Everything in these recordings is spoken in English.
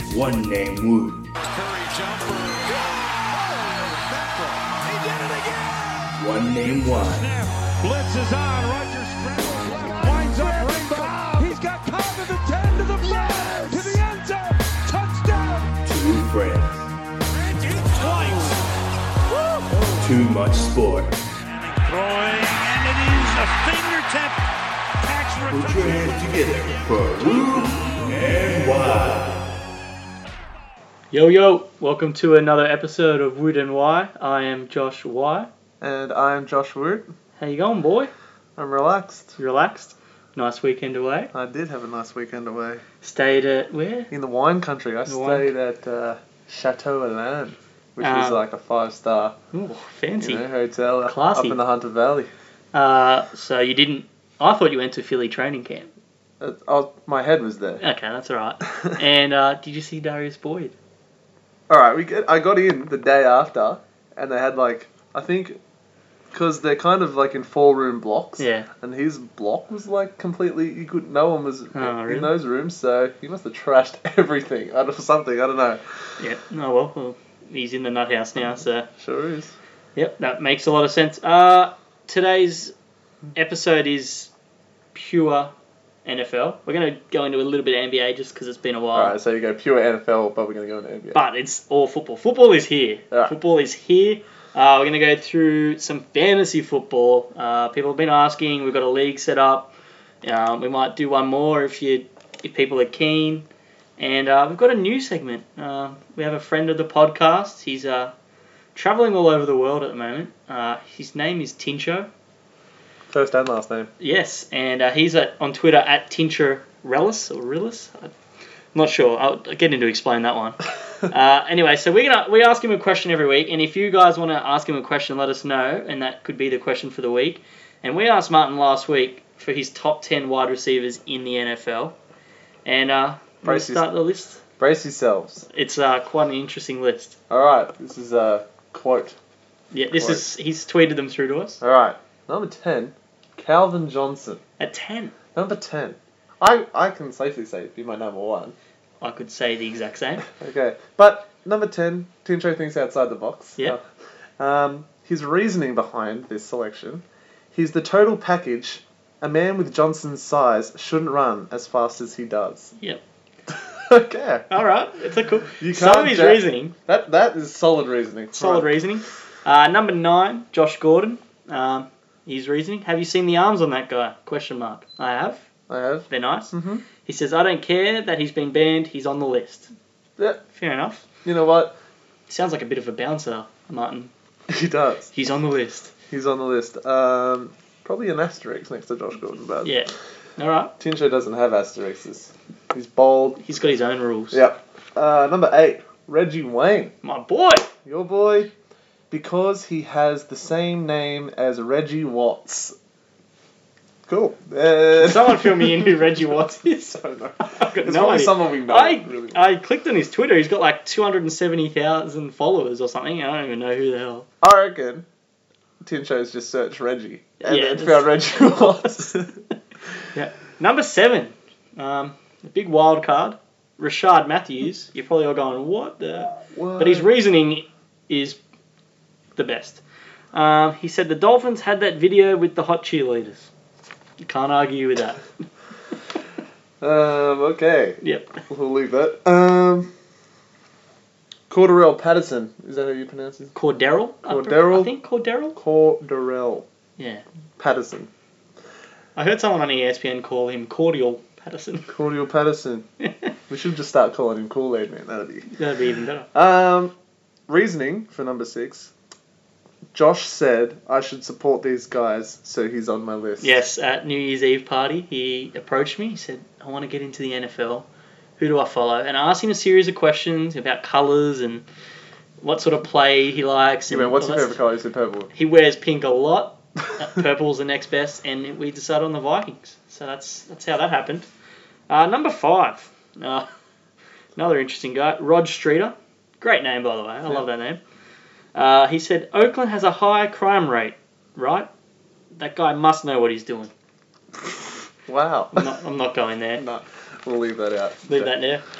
one named Wood. Curry jumper. He did it again. One named Wine. Blitz is on. Rodgers scrambles left. Winds up Rainbow. He's got Cobb to the 10, to the 5, to the end zone. Touchdown. Two friends. Twice. Too much sport. Throwing, and it is a fingertip catch. Put your hands together for Wood and Wine. Yo, welcome to another episode of Wood and Y. I am Josh Y. And I'm Josh Wood. How you going, boy? I'm relaxed. You relaxed? Nice weekend away? I did have a nice weekend away. Stayed at where? In the wine country. I stayed at Chateau Alain, which was like a 5-star Ooh, fancy. hotel Classy. up in the Hunter Valley. So you didn't... I thought you went to Philly training camp. My head was there. Okay, that's alright. And did you see Darius Boyd? Alright, I got in the day after, and they had I think, because they're kind of in 4-room blocks. Yeah. And his block was completely, no one was really? in those rooms, so he must have trashed everything out of something, I don't know. Yeah. Oh, well, he's in the nut house now, so... Sure is. Yep, that makes a lot of sense. Today's episode is pure NFL. We're going to go into a little bit of NBA just because it's been a while. Alright, so you go pure NFL, but we're going to go into NBA. But it's all football. Football is here. Alright. Football is here. We're going to go through some fantasy football. People have been asking. We've got a league set up. We might do one more if people are keen. And we've got a new segment. We have a friend of the podcast. He's traveling all over the world at the moment. His name is Tincho. First and last name. Yes, and he's on Twitter at Tincherellis or Rillis. I'm not sure. I'll get him to explain that one. Anyway, so we ask him a question every week, and if you guys want to ask him a question, let us know, and that could be the question for the week. And we asked Martin last week for his top 10 wide receivers in the NFL, and we'll start the list. Brace yourselves. It's quite an interesting list. Alright, this is a quote. Yeah, he's tweeted them through to us. Alright, number 10, Calvin Johnson. At 10, Number 10. I can safely say it'd be my number 1. I could say the exact same. Okay, but number 10, Tincho thinks outside the box. Yeah. His reasoning behind this selection, he's the total package. A man with Johnson's size shouldn't run as fast as he does. Yep. Okay. All right, it's a cool. You Some can't of his ja- reasoning. That is solid reasoning. Solid Right. reasoning. Number 9, Josh Gordon. His reasoning. Have you seen the arms on that guy? Question mark. I have. I have. They're nice. Mm-hmm. He says, I don't care that he's been banned. He's on the list. Yeah. Fair enough. You know what? Sounds like a bit of a bouncer, Martin. He does. He's on the list. He's on the list. Probably an asterisk next to Josh Gordon, but Yeah. All right. Tincho doesn't have asterisks. He's bold. He's got his own rules. Yep. Number 8, Reggie Wayne. My boy. Your boy, because he has the same name as Reggie Watts. Cool. Someone fill me in who Reggie Watts is. I don't know. I've got It's no probably idea. someone we know. Really. I clicked on his Twitter. He's got 270,000 followers or something. I don't even know who the hell. I reckon Tincho's just searched Reggie and Yeah, then found Reggie Watts. Yeah. Number 7, the big wild card, Rashad Matthews. You're probably all going, what the... What? But his reasoning is the best. He said the Dolphins had that video with the hot cheerleaders. You can't argue with that. Okay. Yep. We'll leave that. Cordarrelle Patterson. Is that how you pronounce it? Cordero? Cordero? I think Cordero? Cordarrelle Yeah. Patterson. I heard someone on ESPN call him Cordial Patterson. Cordial Patterson. We should just start calling him Kool-Aid Man. That'd be even better. Reasoning for number 6. Josh said I should support these guys, so he's on my list. Yes, at New Year's Eve party, he approached me. He said, I want to get into the NFL. Who do I follow? And I asked him a series of questions about colours and what sort of play he likes. Yeah, And what's all your that favourite colour? Is it purple? He wears pink a lot. Purple's the next best, and we decided on the Vikings. So that's how that happened. Number 5, another interesting guy, Rod Streeter. Great name, by the way. I love that name. He said Oakland has a high crime rate, right? That guy must know what he's doing. Wow. I'm not going there. No, we'll leave that out. Leave that there.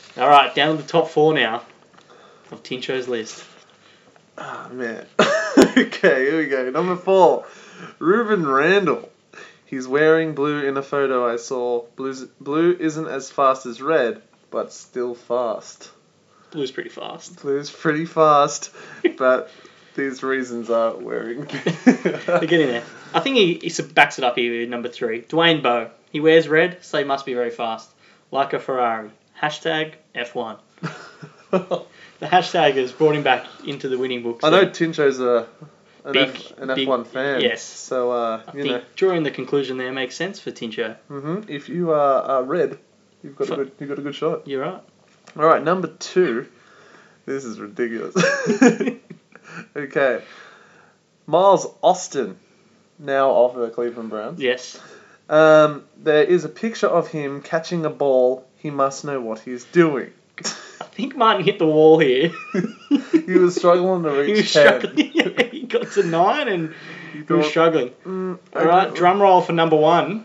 All right, down to the top 4 now of Tincho's list. Oh, man. Okay, here we go. Number 4, Ruben Randall. He's wearing blue in a photo I saw. Blue isn't as fast as red, but still fast. Blue's pretty fast. Blue's pretty fast, but these reasons are wearing. They're getting there. I think he backs it up here with number 3. Dwayne Bowe. He wears red, so he must be very fast. Like a Ferrari. Hashtag F1. The hashtag has brought him back into the winning books. I know Tincho's an Big F1 fan. yes. So, I think drawing the conclusion there makes sense for Tincho. If you are red, you've got a good shot. You're right. All right, number 2. This is ridiculous. Okay, Miles Austin, now of the Cleveland Browns. Yes. There is a picture of him catching a ball. He must know what he's doing. I think Martin hit the wall here. He was struggling to reach He was 10. struggling. Yeah, he got to 9 and he was thought, struggling. Okay. All right, drum roll for number 1.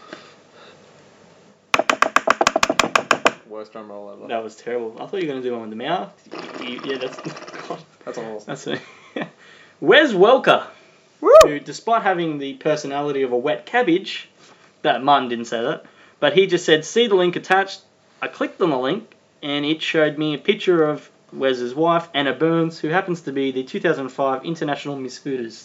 Worst drum roll ever. That was terrible. I thought you were going to do one with the mouth. Yeah, that's... God. That's awesome. That's it. Wes Welker, Woo! who, despite having the personality of a wet cabbage, that Martin didn't say that, but he just said, see the link attached. I clicked on the link, and it showed me a picture of Wes's wife, Anna Burns, who happens to be the 2005 International Miss Hooters.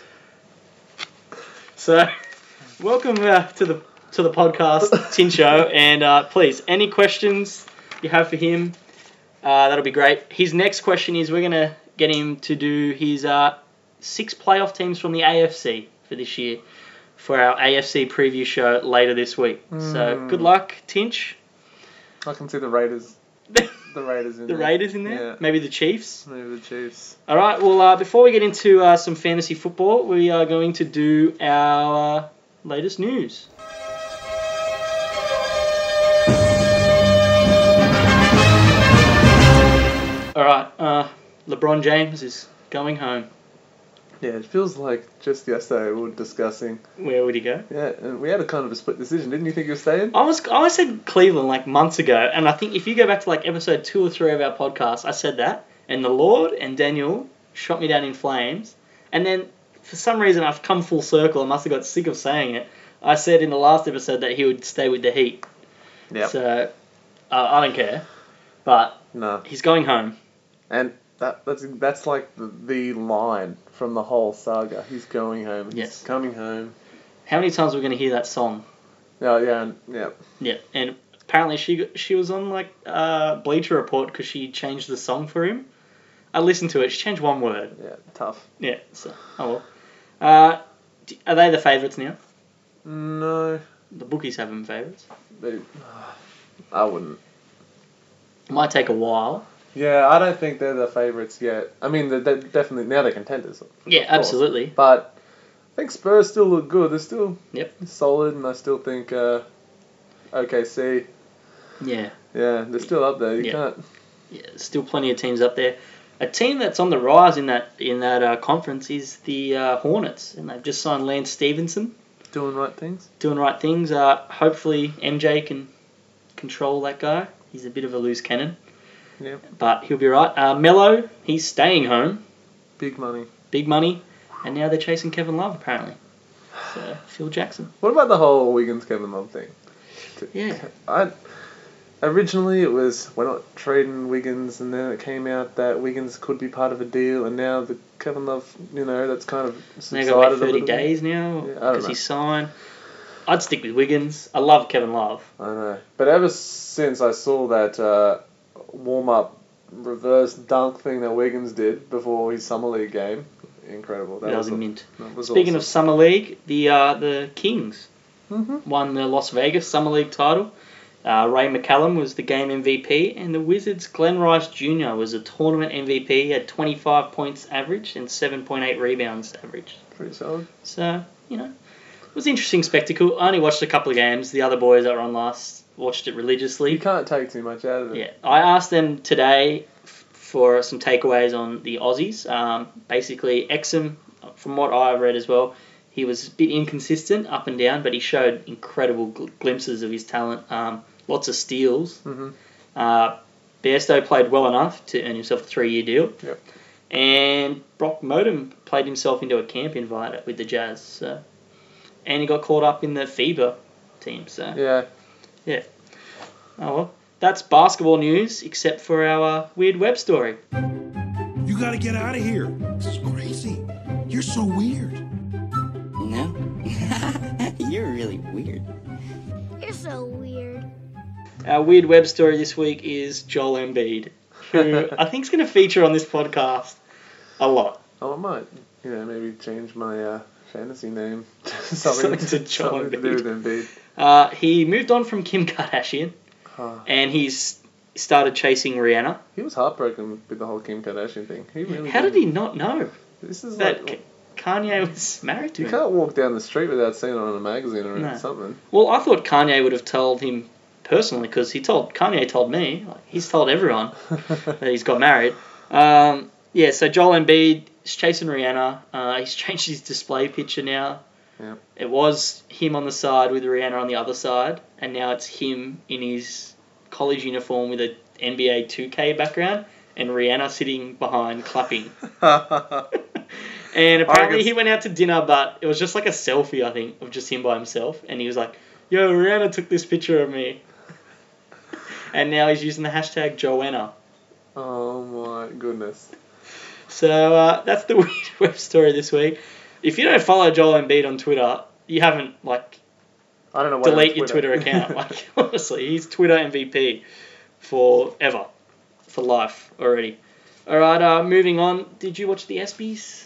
So, welcome to the podcast, Tincho, and please, any questions you have for him, that'll be great. His next question is, we're going to get him to do his 6 playoff teams from the AFC for this year for our AFC preview show later this week. So, good luck, Tinch. I can see the Raiders. The Raiders in The there. Raiders in there? Yeah. Maybe the Chiefs? Maybe the Chiefs. All right, well, before we get into some fantasy football, we are going to do our latest news. All right, LeBron James is going home. Yeah, it feels like just yesterday we were discussing. Where would he go? Yeah, and we had a kind of a split decision. Didn't you think you were staying? I said Cleveland like months ago, and I think if you go back to like episode 2 or 3 of our podcast, I said that, and the Lord and Daniel shot me down in flames, and then for some reason I've come full circle. I must have got sick of saying it. I said in the last episode that he would stay with the Heat. Yeah. So I don't care, but No. he's going home. And that's like the line from the whole saga. He's going home. Yes. He's coming home. How many times are we going to hear that song? Yeah. Yeah, and apparently she was on like Bleacher Report because she changed the song for him. I listened to it. She changed one word. Yeah, tough. Yeah. So oh well. Are they the favourites now? No. The bookies have them favourites. I wouldn't. It might take a while. Yeah, I don't think they're the favourites yet. I mean, they're definitely now they're contenders. Yeah, absolutely. But I think Spurs still look good. They're still Yep. solid, and I still think OKC. Yeah. Yeah, they're still up there. You Yeah. can't. Yeah. There's still plenty of teams up there. A team that's on the rise in that conference is the Hornets, and they've just signed Lance Stevenson. Doing right things. Doing right things. Hopefully MJ can control that guy. He's a bit of a loose cannon. Yeah. But he'll be right. Melo, he's staying home. Big money. Big money. And now they're chasing Kevin Love, apparently. So, Phil Jackson. What about the whole Wiggins Kevin Love thing? Yeah. Originally it was we're not trading Wiggins, and then it came out that Wiggins could be part of a deal, and now the Kevin Love, that's kind of Now subsided got to wait a 30 little bit. days now Yeah, I don't because know. he's signed. I'd stick with Wiggins. I love Kevin Love. I know, but ever since I saw that warm-up reverse dunk thing that Wiggins did before his summer league game, incredible. That was a mint. That was Speaking of awesome. Summer League, the Kings Mhm. won the Las Vegas Summer League title. Ray McCallum was the game MVP, and the Wizards' Glenn Rice Jr. was a tournament MVP. He had 25 points average and 7.8 rebounds average. Pretty solid. So, it was an interesting spectacle. I only watched a couple of games. The other boys that were on last watched it religiously. You can't take too much out of it. Yeah, I asked them today for some takeaways on the Aussies. Basically, Exum, from what I read as well, he was a bit inconsistent up and down, but he showed incredible glimpses of his talent. Lots of steals. Mm-hmm. Bairstow played well enough to earn himself a 3-year deal. Yep. And Brock Modem played himself into a camp invite with the Jazz. So. And he got caught up in the FIBA team. So. Yeah. Oh, well. That's basketball news, except for our weird web story. You gotta get out of here. This is crazy. You're so weird. No? You're really weird. You're so weird. Our weird web story this week is Joel Embiid, who I think is going to feature on this podcast a lot. Oh, I might, maybe change my fantasy name to something To Joel something to do with Embiid. He moved on from Kim Kardashian, and he's started chasing Rihanna. He was heartbroken with the whole Kim Kardashian thing. He really How did he not know This is that like... Kanye was married to You him? can't walk down the street without seeing it on a magazine or No. something. Well, I thought Kanye would have told him personally, because Kanye told me. Like, he's told everyone that he's got married. So Joel Embiid is chasing Rihanna. He's changed his display picture now. Yeah. It was him on the side with Rihanna on the other side, and now it's him in his college uniform with a NBA 2K background and Rihanna sitting behind clapping. And apparently he went out to dinner, but it was just like a selfie, I think, of just him by himself. And he was like, yo, Rihanna took this picture of me. And now he's using the hashtag Joanna. Oh my goodness. So that's the weird web story this week. If you don't follow Joel Embiid on Twitter, you haven't, I don't know why delete your Twitter account. Honestly, he's Twitter MVP forever. For life already. All right, moving on. Did you watch the ESPYs?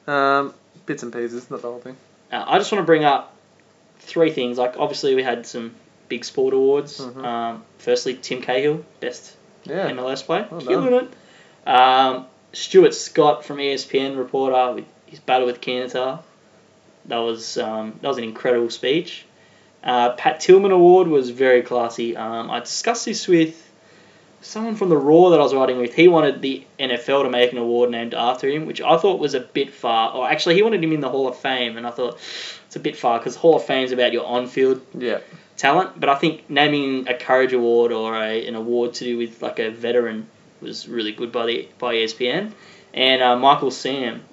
Bits and pieces, not the whole thing. I just want to bring up 3 things. Obviously, we had some big sport awards. Mm-hmm. Firstly, Tim Cahill, best MLS player. Well Killing it. Stuart Scott from ESPN, reporter, with his battle with Cantor. That was an incredible speech. Pat Tillman Award was very classy. I discussed this with someone from the Raw that I was writing with. He wanted the NFL to make an award named after him, which I thought was a bit far. Or actually, he wanted him in the Hall of Fame, and I thought it's a bit far because Hall of Fame is about your on-field talent. But I think naming a Courage Award or an award to do with like a veteran was really good by ESPN. And Michael Sam,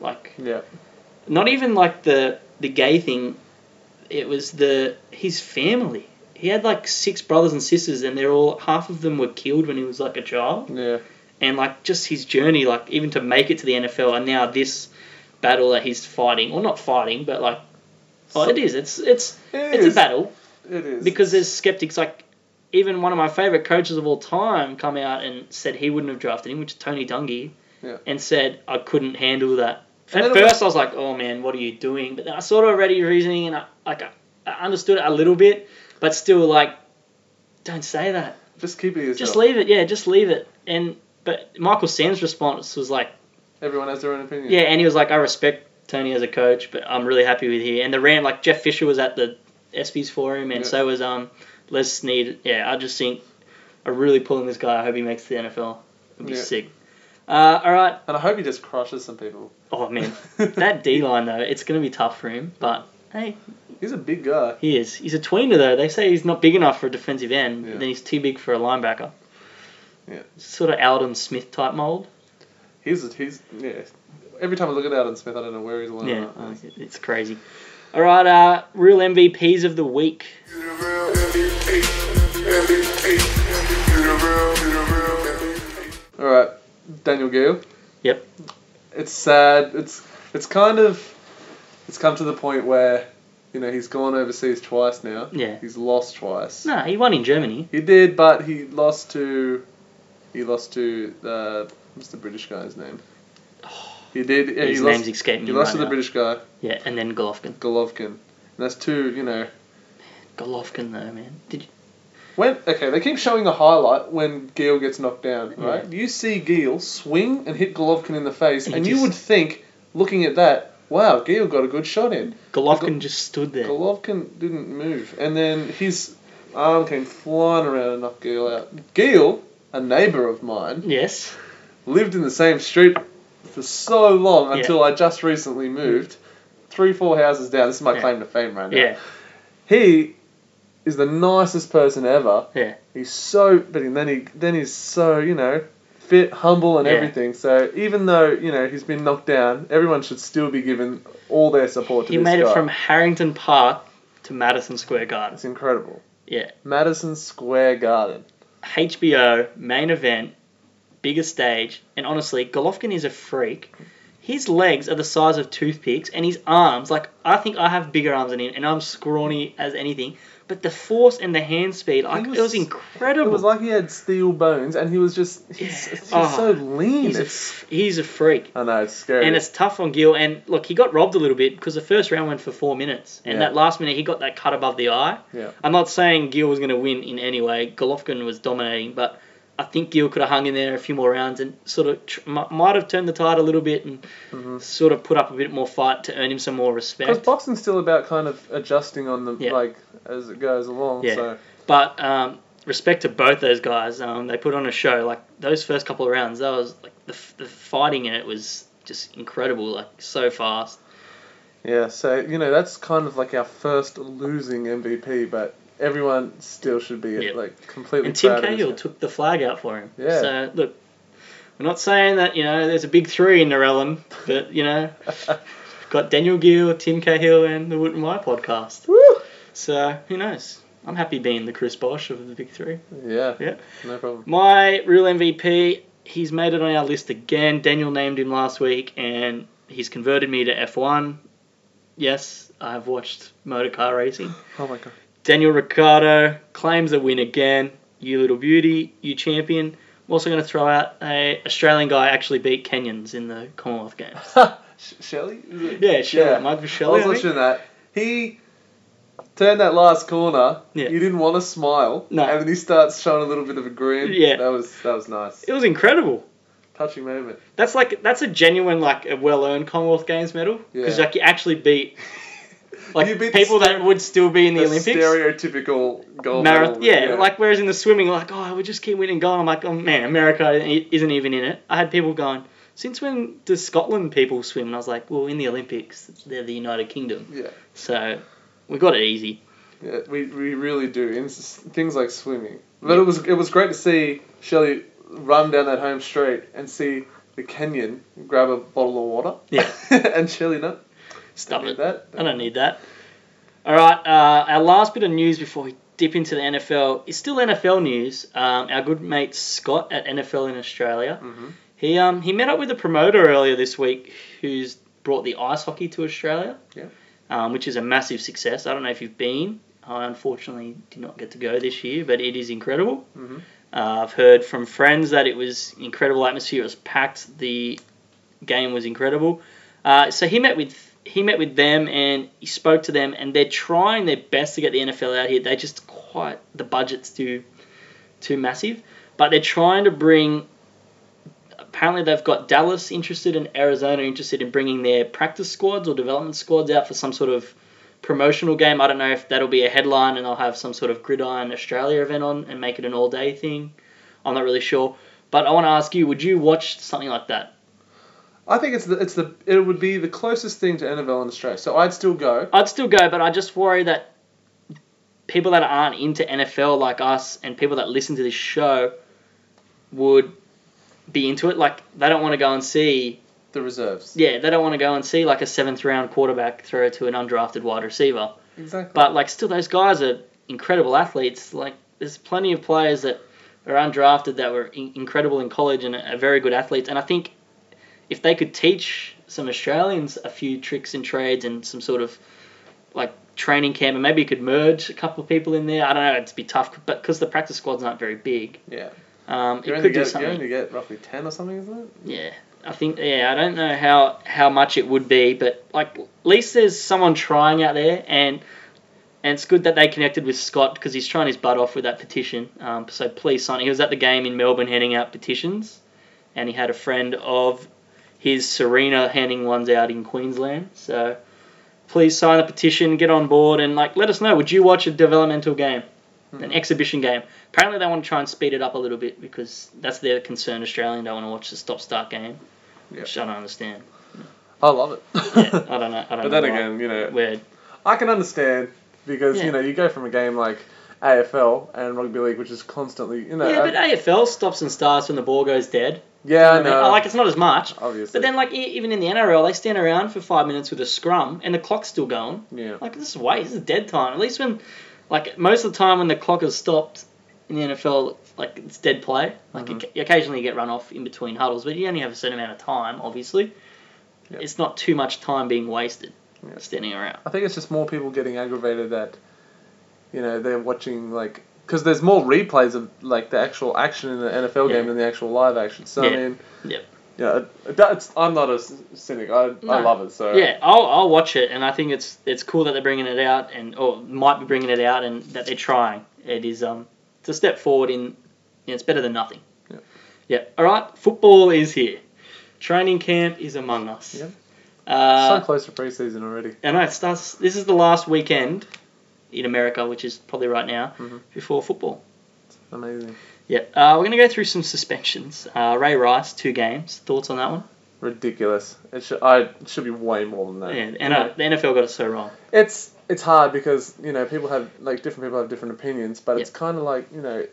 not even like the gay thing. It was his family. He had 6 brothers and sisters, and half of them were killed when he was a child. Yeah. And just his journey, even to make it to the NFL, and now this battle that he's fighting, or not fighting, but it is. It's a battle. It is. Because there's skeptics. Even one of my favorite coaches of all time come out and said he wouldn't have drafted him, which is Tony Dungy, and said I couldn't handle that. At first, I was like, "Oh man, what are you doing?" But then I sort of read his reasoning, and I understood it a little bit. But still, don't say that. Just keep it yourself. Just leave it, yeah, just leave it. But Michael Sam's response was everyone has their own opinion. Yeah, and he was like, I respect Tony as a coach, but I'm really happy with here. And the rant, Jeff Fisher was at the ESPYs for him, and so was Les Snead. Yeah, I just think I'm really pulling this guy. I hope he makes the NFL. It'd be sick. All right. And I hope he just crushes some people. Oh man, that D-line though, it's going to be tough for him, but hey. He's a big guy. He is. He's a tweener, though. They say he's not big enough for a defensive end, but then he's too big for a linebacker. Yeah. Sort of Alden Smith type mold. He's Every time I look at Alden Smith, I don't know where he's lining Yeah, up. It's crazy. All right, real MVPs of the week. All right, Daniel Gale. Yep. It's sad. It's come to the point where, he's gone overseas twice now. Yeah. He's lost twice. No, he won in Germany. He did, but he lost to what's the British guy's name? He did. Yeah, His name's escaping me. He lost right to the now. British guy. Yeah, and then Golovkin. And that's 2, Golovkin, though, man. Did you? They keep showing a highlight when Gale gets knocked down, right? Yeah. You see Gale swing and hit Golovkin in the face, and you would think, looking at that, wow, Gale got a good shot in. Golovkin just stood there. Golovkin didn't move. And then his arm came flying around and knocked Gale out. Gale, a neighbour of mine, Yes. lived in the same street for so long until I just recently moved. 3-4 houses down. This is my claim to fame right now. Yeah. He is the nicest person ever. Yeah. He's so, but then he's so, fit, humble, and Yeah. everything. So even though he's been knocked down, everyone should still be given all their support to He this made guy. it from Harrington Park to Madison Square Garden. It's incredible. Yeah. Madison Square Garden. HBO, main event, bigger stage, and honestly, Golovkin is a freak. His legs are the size of toothpicks, and his arms, I think I have bigger arms than him, and I'm scrawny as anything, but the force and the hand speed, it was incredible. It was like he had steel bones, and he was just, he's so lean. He's a freak. I know, it's scary. And it's tough on Gil, and look, he got robbed a little bit, because the first round went for 4 minutes, and Yeah. that last minute, he got that cut above the eye. Yeah. I'm not saying Gil was going to win in any way, Golovkin was dominating, but I think Gil could have hung in there a few more rounds and sort of might have turned the tide a little bit and sort of put up a bit more fight to earn him some more respect. Because boxing's still about kind of adjusting on the as it goes along. Yeah. So But respect to both those guys. They put on a show. Like those first couple of rounds, that was like the fighting in it was just incredible. Like so fast. yeah, so that's kind of like our first losing MVP, but everyone still should be completely And Tim proud of Cahill him. took the flag out for him. Yeah. So look, we're not saying that there's a big three in Narellan, but got Daniel Gill, Tim Cahill, and the Woot and Wye podcast. Woo! So who knows? I'm happy being the Chris Bosch of the big three. Yeah. Yeah. No problem. My real MVP, he's made it on our list again. Daniel named him last week, and he's converted me to F1. Yes, I have watched motor car racing. Oh my god. Daniel Ricciardo claims a win again. You little beauty, you champion. I'm also going to throw out a Australian guy actually beat Kenyans in the Commonwealth Games. Shelley? Yeah, Shelley. Mike Shelley. I was watching that. He turned that last corner. Yeah. He didn't want to smile. No. And then he starts showing a little bit of a grin. Yeah. That was nice. It was incredible. Touching moment. That's a genuine a well-earned Commonwealth Games medal because Yeah. you actually beat You beat the people that would still be in the Olympics. Stereotypical gold Marathon, medal. yeah, whereas in the swimming, we just keep winning gold. I'm like, oh man, America isn't even in it. I had people going, since when do Scotland people swim? And I was like, well, in the Olympics, they're the United Kingdom. Yeah. So we got it easy. Yeah, we really do. In things like swimming. But it was great to see Shelley run down that home straight and see the Kenyan grab a bottle of water. Yeah. And Shelley, no. Stop it. That. I don't need that. All right, our last bit of news before we dip into the NFL is still NFL news. Our good mate Scott at NFL in Australia. Mm-hmm. He met up with a promoter earlier this week who's brought the ice hockey to Australia, which is a massive success. I don't know if you've been. I unfortunately did not get to go this year, but it is incredible. Mm-hmm. I've heard from friends that it was incredible atmosphere. It was packed. The game was incredible. So he met with them and he spoke to them, and they're trying their best to get the NFL out here. They just the budget's too massive, but they're trying to bring. Apparently, they've got Dallas interested and Arizona interested in bringing their practice squads or development squads out for some sort of promotional game. I don't know if that'll be a headline and they'll have some sort of Gridiron Australia event on and make it an all-day thing. I'm not really sure, but I want to ask you: would you watch something like that? I think it would be the closest thing to NFL in Australia. So I'd still go. I'd still go, but I just worry that people that aren't into NFL like us and people that listen to this show would be into it. Like, they don't want to go and see... The reserves. Yeah, they don't want to go and see, like, a 7th-round quarterback throw to an undrafted wide receiver. Exactly. But, still, those guys are incredible athletes. There's plenty of players that are undrafted that were incredible in college and are very good athletes. And I think if they could teach some Australians a few tricks and trades and some sort of training camp, and maybe you could merge a couple of people in there. I don't know, it'd be tough, but because the practice squads aren't very big. Yeah. It could do something. You only get roughly 10 or something, isn't it? Yeah. I think, I don't know how much it would be, but at least there's someone trying out there, and it's good that they connected with Scott because he's trying his butt off with that petition. So please sign it. He was at the game in Melbourne handing out petitions, and he had a friend of his, Serena, handing ones out in Queensland. So please sign the petition, get on board, and let us know. Would you watch a developmental game, an exhibition game? Apparently they want to try and speed it up a little bit because that's their concern. Australians don't want to watch the stop-start game, which I don't understand. I love it. Yeah, I don't know. But then again, weird. I can understand because Yeah. you know you go from a game like AFL and rugby league, which is constantly Yeah, but AFL stops and starts when the ball goes dead. yeah, I You know what I know. mean? Like, it's not as much. Obviously, But then, like, even in the NRL, they stand around for 5 minutes with a scrum, and the clock's still going. yeah, Like, this is dead time. At least when, like, most of the time when the clock is stopped in the NFL, like, it's dead play. Like, occasionally you get run off in between huddles, but you only have a certain amount of time, obviously. Yeah. It's not too much time being wasted standing around. I think it's just more people getting aggravated that, you know, they're watching like because there's more replays of like the actual action in the NFL game than the actual live action. So I Yeah. mean, Yep. yeah, I'm not a cynic. I love it. So Yeah, I'll watch it, and I think it's cool that they're bringing it out, or might be bringing it out, and that they're trying. It is it's a step forward in. It's better than nothing. Yeah. Yeah. All right. Football is here. Training camp is among us. Yep. Uh, so close to preseason already. I know it starts. This is the last weekend in America, which is probably right now before football. Amazing. Yeah. We're going to go through some suspensions. Ray Rice, 2 games. Thoughts on that one? Ridiculous. It should be way more than that. Yeah. And the NFL got it so wrong. It's hard because you know different people have different opinions, but it's kind of like you know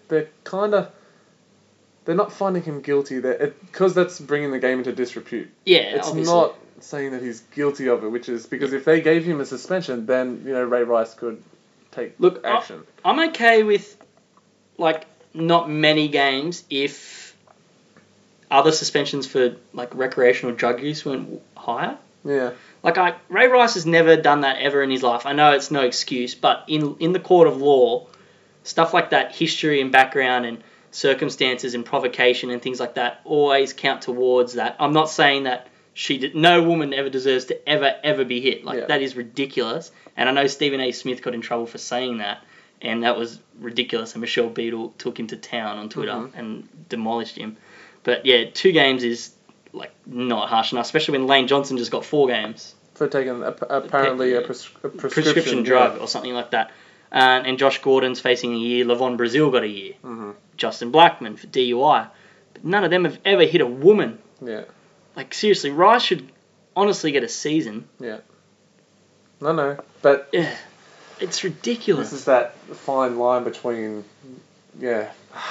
they're not finding him guilty because that's bringing the game into disrepute. Yeah. It's obviously. not saying that he's guilty of it, which is because if they gave him a suspension, then you know Ray Rice could take action. I'm okay with like not many games if other suspensions for like recreational drug use went higher. Yeah. Like Ray Rice has never done that ever in his life. I know it's no excuse, but in the court of law, stuff like that, history and background and circumstances and provocation and things like that always count towards that. I'm not saying that no woman ever deserves to ever be hit. That is ridiculous. And I know Stephen A. Smith got in trouble for saying that, and that was ridiculous. And Michelle Beadle took him to town on Twitter and demolished him. But yeah, 2 games is like not harsh enough, especially when Lane Johnson just got 4 games. For taking apparently a prescription drug or something like that. And Josh Gordon's facing a year. Levon Brazil got a year. Justin Blackman for DUI. But none of them have ever hit a woman. Yeah. Like, seriously, Rice should honestly get a season. Yeah. No. But yeah, it's ridiculous. This is that fine line between, yeah.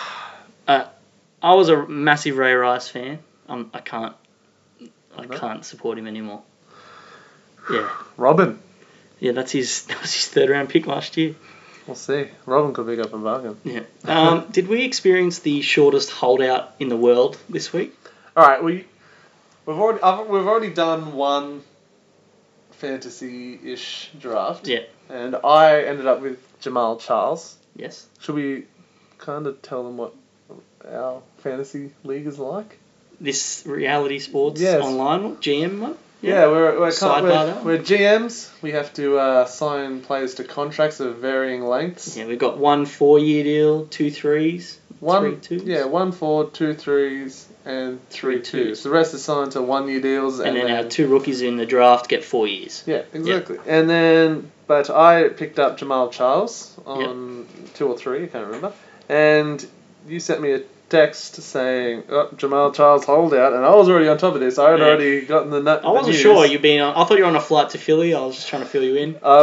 I was a massive Ray Rice fan. I can't support him anymore. Yeah. Robin. Yeah, that was his 3rd round pick last year. We'll see. Robin could pick up a bargain. Yeah. Did we experience the shortest holdout in the world this week? All right. We've already done one fantasy-ish draft. Yeah. And I ended up with Jamal Charles. Yes. Should we kind of tell them what our fantasy league is like? This reality sports online GM one? Yeah, we're Sidebar GMs. We have to sign players to contracts of varying lengths. Yeah, we've got 1 4-year deal, 2 3s, 3 2s. Yeah, 1 4, 2 3s, and 3 2s. The rest are signed to 1-year deals. And then our 2 rookies in the draft get 4 years. Yeah, exactly. Yep. And then, but I picked up Jamal Charles on 2 or 3, I can't remember. And you sent me a text saying, Jamal Charles holdout, and I was already on top of this. I had already gotten the nut. I wasn't sure I thought you were on a flight to Philly. I was just trying to fill you in. I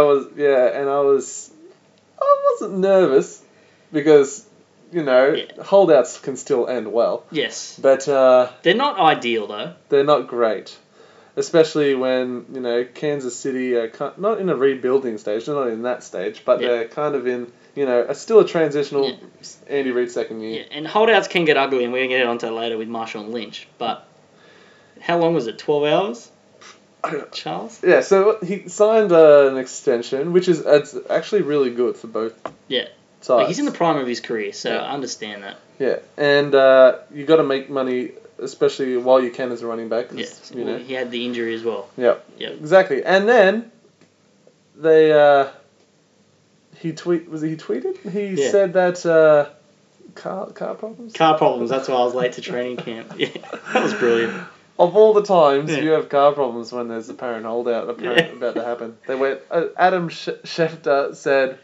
wasn't nervous because, you know, holdouts can still end well. Yes. But they're not ideal though. They're not great. Especially when, you know, Kansas City are not in a rebuilding stage, they're not in that stage, but they're kind of in, you know, still a transitional Andy Reid second year. Yeah, and holdouts can get ugly, and we're going to get onto that later with Marshawn Lynch. But how long was it? 12 hours? Charles? Yeah, so he signed an extension, which is it's actually really good for both sides. Like, he's in the prime of his career, so I understand that. Yeah, and you got to make money, especially while you can as a running back. Yes, you know. He had the injury as well. Yeah, yep. Exactly. And then they... He tweeted? He said that car problems? Car problems, that's why I was late to training camp. Yeah, that was brilliant. Of all the times you have car problems when there's apparent holdout about to happen. They went, Adam Schefter said,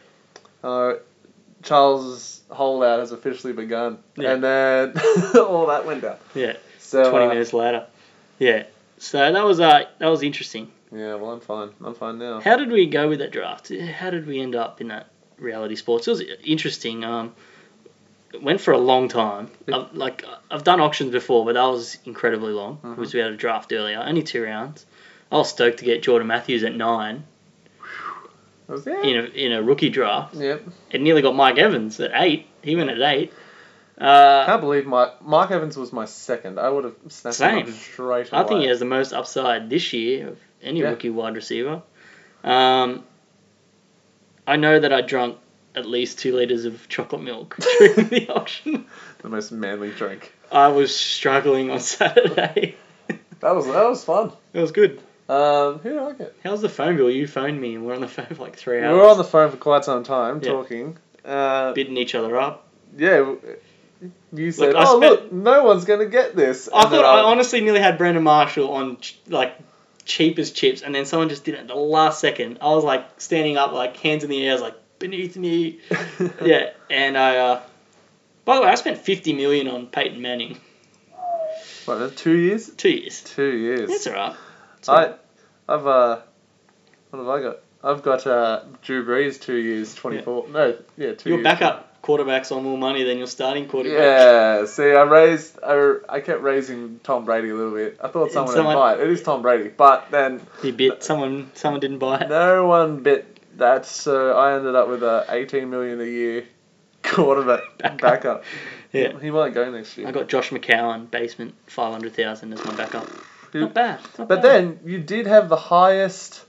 Charles' holdout has officially begun. Yeah. And then all that went down. Yeah, so 20 minutes later. Yeah, so that was interesting. Yeah, well, I'm fine. I'm fine now. How did we go with that draft? How did we end up in that reality sports? It was interesting. It went for a long time. I've done auctions before, but that was incredibly long because we had a draft earlier. Only 2 rounds. I was stoked to get Jordan Matthews at 9 Was there? in a rookie draft. Yep. It nearly got Mike Evans at 8. He went at 8. Can't believe Mark Evans was my second. I would have snapped him up Same. straight away. I think he has the most upside this year of any Yeah. rookie wide receiver. I know that I drank at least 2 litres of chocolate milk during the auction. the most manly drink. I was struggling on Saturday. That was fun. It was good. Who did I get? How's the phone bill? You phoned me and we're on the phone for like 3 We hours. were on the phone for quite some time Yeah. talking. Bidding each other up. Yeah. You said, I spent- look, no one's going to get this. I And then thought I honestly nearly had Brandon Marshall on cheap as chips, and then someone just did it at the last second. I was like standing up, like hands in the air, I was like beneath me. Yeah, and I. By the way, I spent $50 million on Peyton Manning. What, 2 years? 2 years. 2 years. That's alright. I've what have I got? I've got Drew Brees 2 years, 24. No, yeah, 2 Your years. backup quarterback's on more money than your starting quarterback. Yeah, see, I kept raising Tom Brady a little bit. I thought someone would buy it. It is Tom Brady, but then He bit someone didn't buy it. no one bit that, so I ended up with a $18 million a year quarterback backup. Yeah. He might go next year. I got Josh McCown, basement, 500,000 as my backup. Not bad. Not But bad. then you did have the highest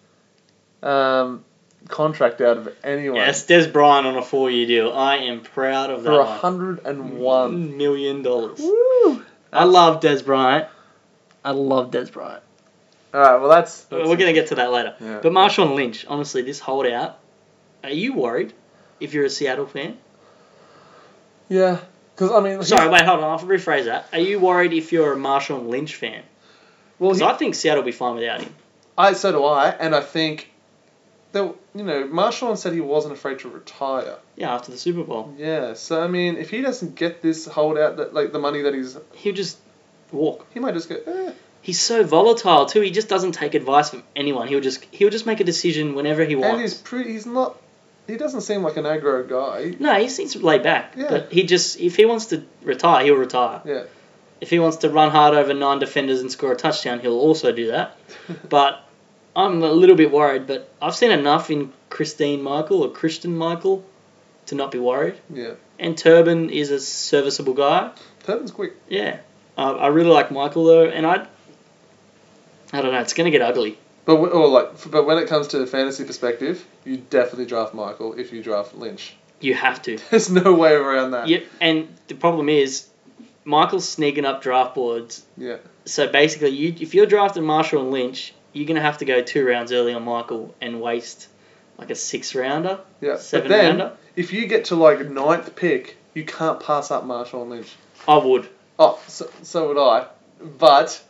contract out of anyone. Yes, Des Bryant on a 4-year deal. I am proud of that For one. $101. $1 million. Woo! I love Des Bryant. I love Des Bryant. Alright, well that's We're going to get to that later. Yeah. But Marshawn Lynch, honestly, this holdout, are you worried if you're a Seattle fan? Yeah. Because, I mean... Sorry, wait, hold on. I'll rephrase that. Are you worried if you're a Marshawn Lynch fan? Well, Because I think Seattle will be fine without him. so do I, and I think that, Marshawn said he wasn't afraid to retire. Yeah, after the Super Bowl. Yeah, so I mean, if he doesn't get this holdout, the money that He'll just walk. he might just go, He's so volatile too. He just doesn't take advice from anyone. He'll just make a decision whenever he wants. And he doesn't seem like an aggro guy. No, he seems laid back. Yeah. But if he wants to retire, he'll retire. Yeah. If he wants to run hard over 9 defenders and score a touchdown, he'll also do that. But I'm a little bit worried. But I've seen enough in Christine Michael to not be worried. Yeah. And Turbin is a serviceable guy. Turbin's quick. Yeah. I really like Michael though, and I don't know. It's going to get ugly. But when it comes to the fantasy perspective, you definitely draft Michael if you draft Lynch. You have to. There's no way around that. Yep. And the problem is, Michael's sneaking up draft boards. Yeah. So basically, if you're drafting Marshall and Lynch, you're going to have to go 2 rounds early on Michael and waste like a 6 rounder. Yeah. 7 but then, rounder. if you get to like 9th pick, you can't pass up Marshall Lynch. I would. Oh, so would I. But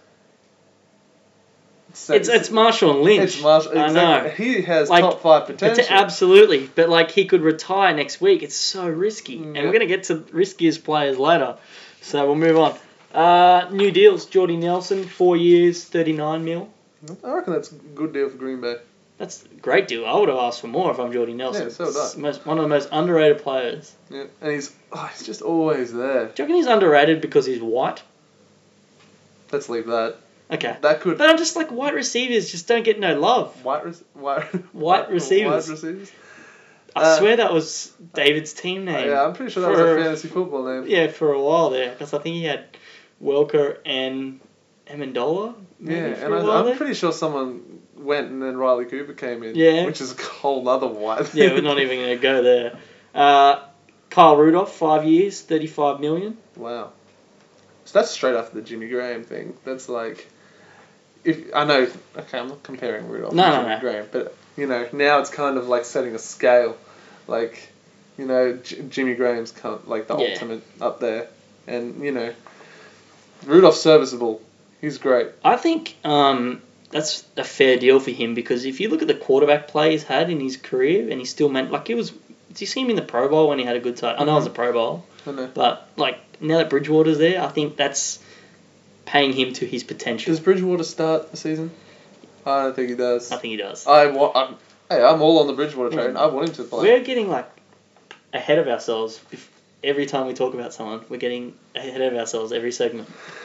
It's Marshall and Lynch. It's Marshall. I Exactly. know. He has Like, top 5 potential. Absolutely. But like he could retire next week. It's so risky. And Yeah. we're going to get to riskiest players later. So we'll move on. New deals. Jordy Nelson, 4 years, 39 mil. I reckon that's a good deal for Green Bay. That's a great deal. I would have asked for more if I'm Jordy Nelson. Yeah, so would I. It's one of the most underrated players. Yeah, and he's just always there. Do you reckon he's underrated because he's white? Let's leave that. Okay. That could But I'm just like, white receivers just don't get no love. white receivers. receivers. I swear that was David's team name. Yeah, I'm pretty sure that was a fantasy football name. Yeah, for a while there. Because I think he had Welker and Amendola. maybe, for and a while I'm there. pretty sure someone went and then Riley Cooper came in. Yeah. Which is a whole other white. Yeah, we're not even going to go there. Kyle Rudolph, 5 years, 35 million. Wow. So that's straight after the Jimmy Graham thing. That's like, I'm not comparing Rudolph No, to no, Jimmy no. Graham, but now it's kind of like setting a scale, like, Jimmy Graham's kind of like the Yeah. ultimate up there, and Rudolph's serviceable. He's great. I think that's a fair deal for him because if you look at the quarterback play he's had in his career and he still meant like did you see him in the Pro Bowl when he had a good time? I know it was a Pro Bowl, I know. but like now that Bridgewater's there, I think that's paying him to his potential. Does Bridgewater start the season? I don't think he does. I think he does. I'm all on the Bridgewater train. I want him to play. We're getting like ahead of ourselves. Every time we talk about someone, we're getting ahead of ourselves every segment.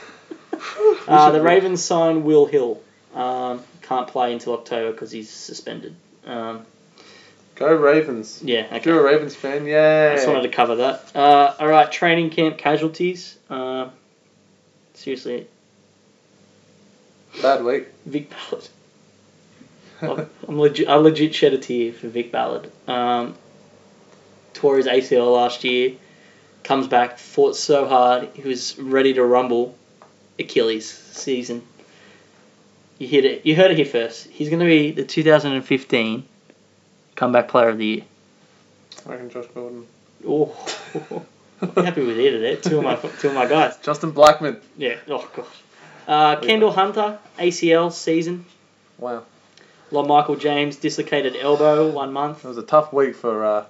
The Ravens signed Will Hill. Can't play until October because he's suspended. Go Ravens. Yeah, If okay. you're a Ravens fan, yeah. I just wanted to cover that. All right, training camp casualties. Seriously, Bad week. Vic Ballard. I legit shed a tear for Vic Ballard. Tore his ACL last year. Comes back, fought so hard. He was ready to rumble. Achilles season. You heard it here first. He's going to be the 2015 comeback player of the year. I reckon Josh Gordon. Oh, I'm happy with either there. Two of my guys. Justin Blackman. Yeah. Oh god. Kendall Hunter ACL season. Wow. Michael James dislocated elbow 1 month. It was a tough week for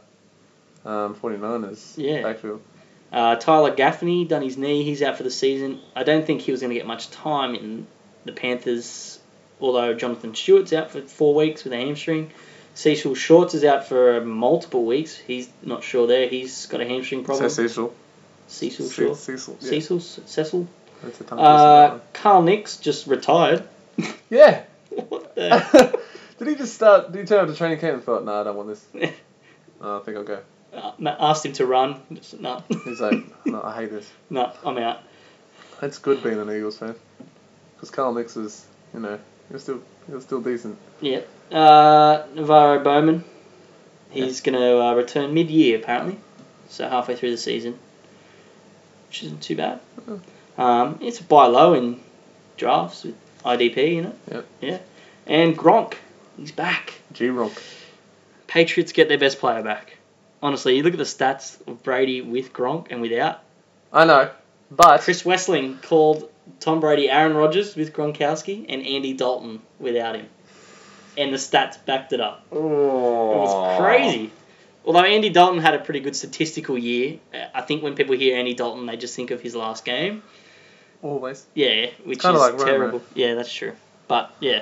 49ers. Yeah. Backfield. Tyler Gaffney done his knee. He's out for the season. I don't think he was going to get much time in the Panthers, although Jonathan Stewart's out for 4 weeks with a hamstring. Cecil Shorts is out for multiple weeks. He's not sure there. He's got a hamstring problem. Cecil. Cecil Shorts. Cecil. Yeah. Cecil. That's a tongue twister. Carl Nix just retired. Yeah. What the? Did he just start? Did he turn up to training camp and thought, "No, I don't want this. I think I'll go." Asked him to run. No. He's like, "No, I hate this." No, I'm out. It's good being an Eagles fan because Carl Nix is, he was still decent. Yeah. Navarro Bowman. He's going to return mid-year, apparently. So halfway through the season. Which isn't too bad. It's a buy low in drafts with IDP, Yep. Yeah. And Gronk. He's back. G-Ronk. Patriots get their best player back. Honestly, you look at the stats of Brady with Gronk and without. I know, but Chris Wessling called Tom Brady Aaron Rodgers with Gronkowski and Andy Dalton without him. And the stats backed it up. It was crazy. Although Andy Dalton had a pretty good statistical year, I think when people hear Andy Dalton, they just think of his last game. Always. Yeah, which is kinda like Romo. terrible. Yeah, that's true. But, yeah.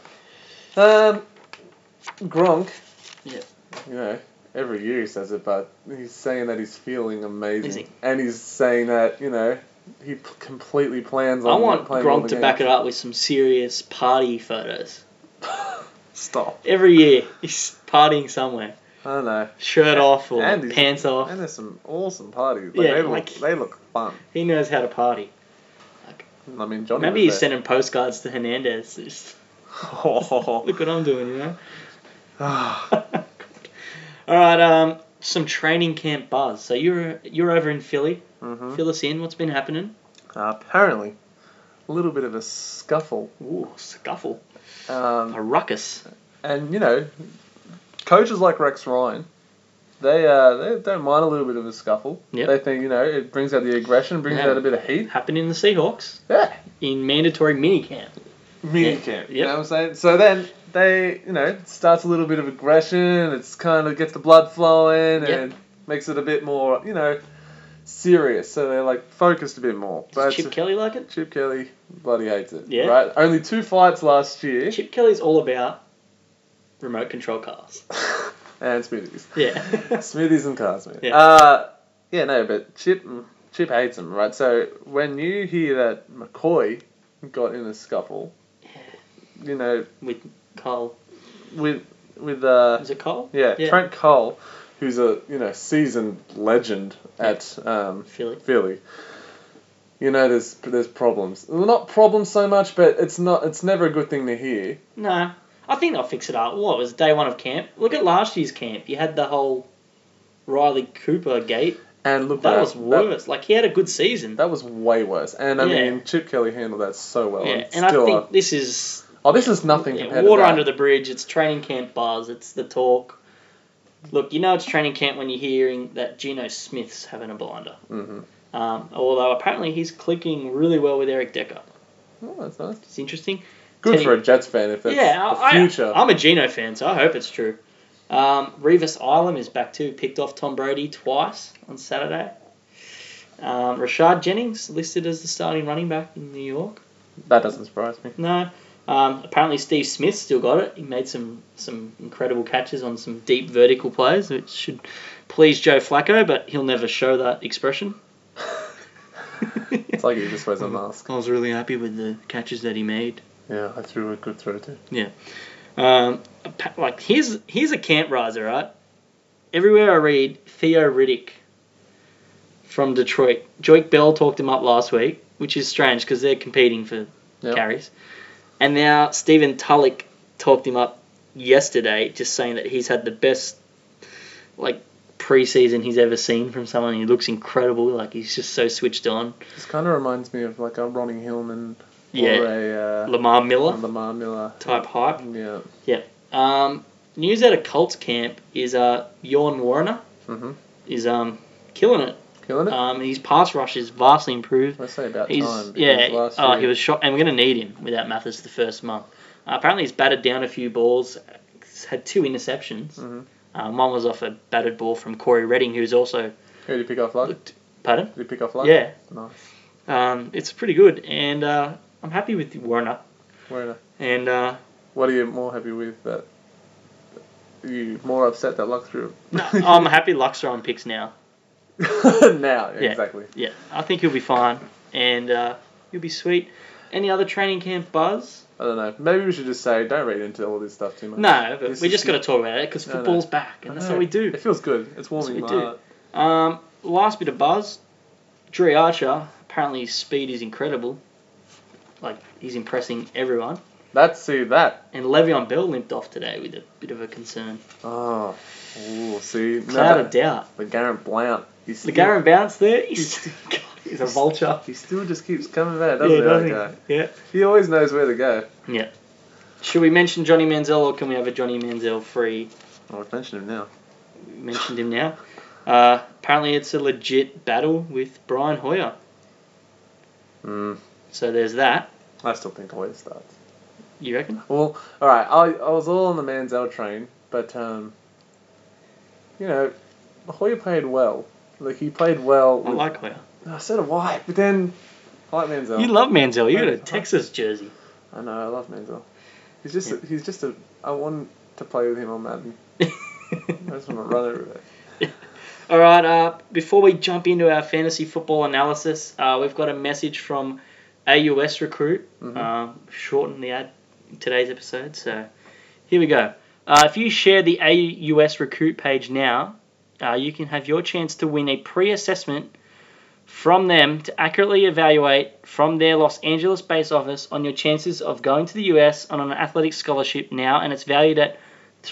Gronk. Yeah. Every year he says it, but he's saying that he's feeling amazing. Is he? And he's saying that, he completely plans on I want playing all Gronk the to back it games. up with some serious party photos. Stop. Every year, he's partying somewhere. I don't know. Shirt off or And he's- pants off. And there's some awesome parties. Yeah, they look fun. He knows how to party. I mean, Johnny Maybe was he's there. sending postcards to Hernandez. Just, look what I'm doing, All right, some training camp buzz. So you're over in Philly. Mhm. Fill us in. What's been happening? Apparently, a little bit of a scuffle. Ooh, scuffle. Um, A ruckus. and coaches like Rex Ryan, they don't mind a little bit of a scuffle. Yep. They think it brings out the aggression, brings Yeah. out a bit of heat. Happened in the Seahawks Yeah. in mandatory minicamp. Mini camp. Yep. You know what I'm saying? So then they, it starts a little bit of aggression. It's kind of gets the blood flowing Yep. and makes it a bit more, serious. So they're like focused a bit more. Does Chip Kelly like it? Chip Kelly bloody hates it. Yeah. Right? Only 2 fights last year. Chip Kelly's all about remote control cars. And smoothies. Yeah. Smoothies and cars, man. Yeah. But Chip hates him, right? So when you hear that McCoy got in a scuffle, With Cole. with Was it Cole? yeah, Yeah. Trent Cole, who's a seasoned legend at Philly. There's problems. Well, not problems so much, but it's never a good thing to hear. No. I think they'll fix it up. What was day one of camp? Look at last year's camp. You had the whole Riley Cooper gate. And look, That was worse. He had a good season. That was way worse. And I Yeah. mean, Chip Kelly handled that so well. Yeah, And and still I think this is this is nothing compared water to that. under the bridge. It's training camp buzz. It's the talk. Look, it's training camp when you're hearing that Geno Smith's having a blinder. Mm-hmm. Although apparently he's clicking really well with Eric Decker. Oh, that's nice. It's interesting. Good Teddy- for a Jets fan if that's the future. I'm a Geno fan, so I hope it's true. Revis Island is back too. Picked off Tom Brady twice on Saturday. Rashad Jennings listed as the starting running back in New York. That doesn't surprise me. No. Apparently Steve Smith still got it. He made some incredible catches on some deep vertical plays, which should please Joe Flacco, but he'll never show that expression. It's like he just wears a mask. I was really happy with the catches that he made. Yeah, I threw a good throw too. Yeah. Like here's a camp riser, right? Everywhere I read, Theo Riddick from Detroit. Joik Bell talked him up last week, which is strange because they're competing for carries. And now Stephen Tulloch talked him up yesterday, just saying that he's had the best preseason he's ever seen from someone. He looks incredible. Like he's just so switched on. This kind of reminds me of like a Ronnie Hillman or a Lamar Miller type hype. Yeah. Yeah. News out of Colts camp is Jorn Warner is killing it. His pass rush is vastly improved. Let's say about He's, time. Last year, he was shot, and we're going to need him without Mathis the first month. Apparently, he's batted down a few balls. He's had 2 interceptions. One was off a batted ball from Corey Redding, who's also. Who did he pick off luck? Pardon? Did he pick off luck? Yeah. Nice. It's pretty good, and I'm happy with Warner. And what are you more happy with? That you more upset that Luck threw? I'm happy Luck's throwing picks now. Exactly. Yeah, I think he'll be fine, and he'll be sweet. Any other training camp buzz? I don't know. Maybe we should just say don't read into all this stuff too much. No, but we just got to talk about it because football's back, and that's what we do. It feels good. It's warming my heart. Last bit of buzz. Dre Archer. Apparently his speed is incredible. Like he's impressing everyone. See that. And Le'Veon Bell limped off today with a bit of a concern. Oh, see. Cloud of doubt. The Garrett Blount. The Garrett Bounce there. He's a vulture. He still just keeps coming back, doesn't he? Yeah. He always knows where to go. Yeah. Should we mention Johnny Manziel, or can we have a Johnny Manziel free? Oh, I've mentioned him now. We mentioned him now. Apparently it's a legit battle with Brian Hoyer. So there's that. I still think Hoyer starts. You reckon? Well, alright, I was all on the Manziel train, but, Hoyer played well. Like, he played well. I like Hoyer. So do I, but then I like Manziel. You love Manziel. You got a Texas jersey. I know, I love Manziel. He's just I want to play with him on Madden. I just want to run everywhere. All right, before we jump into our fantasy football analysis, we've got a message from AUS Recruit. Shorten the ad in today's episode, so here we go. If you share the AUS Recruit page now, you can have your chance to win a pre-assessment from them to accurately evaluate from their Los Angeles-based office on your chances of going to the US on an athletic scholarship now, and it's valued at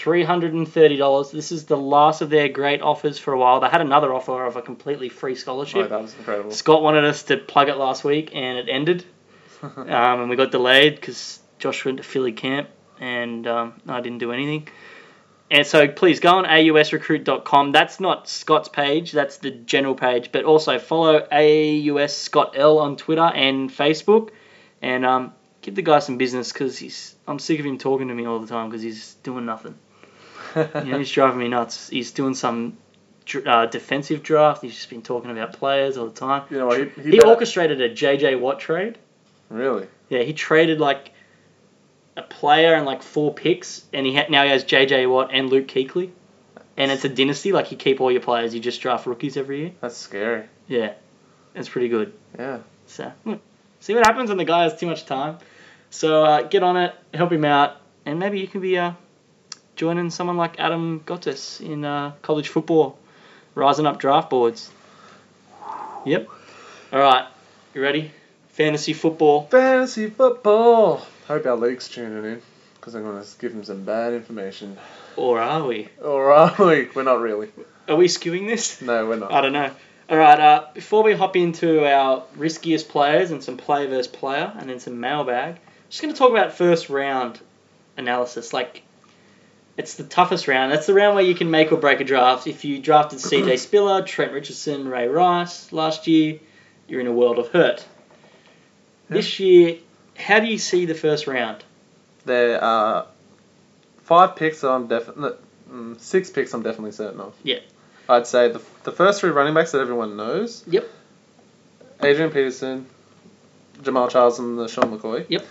$330. This is the last of their great offers for a while. They had another offer of a completely free scholarship. Oh, that was incredible. Scott wanted us to plug it last week, and it ended. And we got delayed because Josh went to Philly camp, and I didn't do anything. And so please go on ausrecruit.com. That's not Scott's page, that's the general page. But also follow AUS Scott L on Twitter and Facebook. And give the guy some business because I'm sick of him talking to me all the time because he's doing nothing. He's driving me nuts. He's doing some defensive draft. He's just been talking about players all the time. You know what? He orchestrated a JJ Watt trade. Really? Yeah, he traded like a player and like 4 picks, and now he has JJ Watt and Luke Kuechly, and it's a dynasty. Like you keep all your players, you just draft rookies every year. That's scary. Yeah, it's pretty good. Yeah. So see what happens when the guy has too much time. So get on it, help him out, and maybe you can be joining someone like Adam Gottis in college football, rising up draft boards. Yep. All right, you ready? Fantasy football. Fantasy football. Hope our league's tuning in because I'm going to give him some bad information. Or are we? Or are we? We're not really. Are we skewing this? No, we're not. I don't know. All right, before we hop into our riskiest players and some player versus player and then some mailbag, just going to talk about first round analysis. Like, it's the toughest round. That's the round where you can make or break a draft. If you drafted CJ Spiller, Trent Richardson, Ray Rice last year, you're in a world of hurt. This year, how do you see the first round? There are 5 picks that I'm definitely... 6 picks I'm definitely certain of. Yeah. I'd say the first 3 running backs that everyone knows. Yep. Adrian Peterson, Jamal Charles, and Sean McCoy. Yep.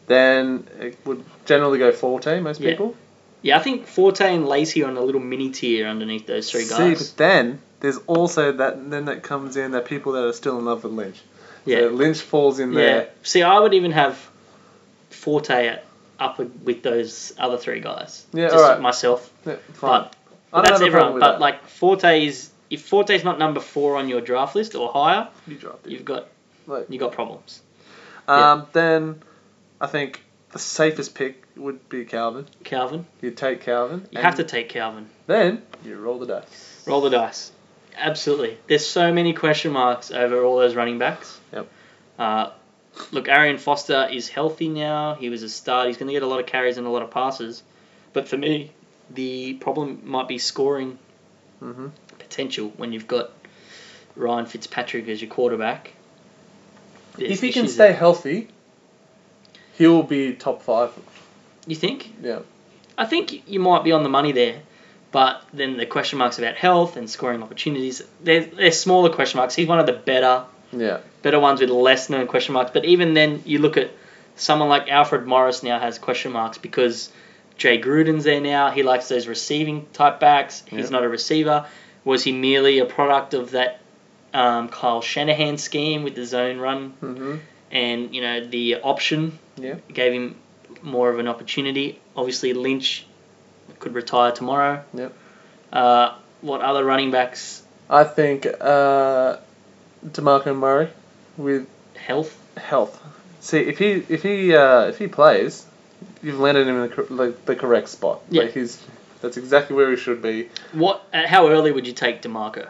then it would generally go Forte, most Yeah. people. Yeah, I think Forte and Lacey are on a little mini tier underneath those three guys. See, but then there's also that comes in that people that are still in love with Lynch. Yeah. So Lynch falls in Yeah. there. See, I would even have Forte up with those other three guys. Yeah, Just alright. myself. Yeah, fine. But I don't that's have a problem everyone. with But that. like Forte is, if Forte's not number 4 on your draft list or higher, You dropped it. you've got Like, problems. Then I think the safest pick would be Calvin. Calvin, You take Calvin. you and have to take Calvin. Then you roll the dice. Roll the dice. Absolutely. There's so many question marks over all those running backs. Yep. Look, Arian Foster is healthy now. He was a start. He's going to get a lot of carries and a lot of passes. But for me, the problem might be scoring Mm-hmm. potential when you've got Ryan Fitzpatrick as your quarterback. There's If he can issues stay there. healthy, he'll be top 5. You think? Yeah. I think you might be on the money there. But then the question marks about health and scoring opportunities, they're smaller question marks. He's one of the Yeah. better ones with less known question marks. But even then, you look at someone like Alfred Morris now has question marks because Jay Gruden's there now. He likes those receiving type backs. He's Yep. not a receiver. Was he merely a product of that Kyle Shanahan scheme with the zone run Mm-hmm. and the option Yeah. gave him more of an opportunity? Obviously, Lynch could retire tomorrow. Yep. What other running backs? I think DeMarco Murray with Health. health. See, if he plays, you've landed him in the correct spot. Yeah. Like that's exactly where he should be. How early would you take DeMarco?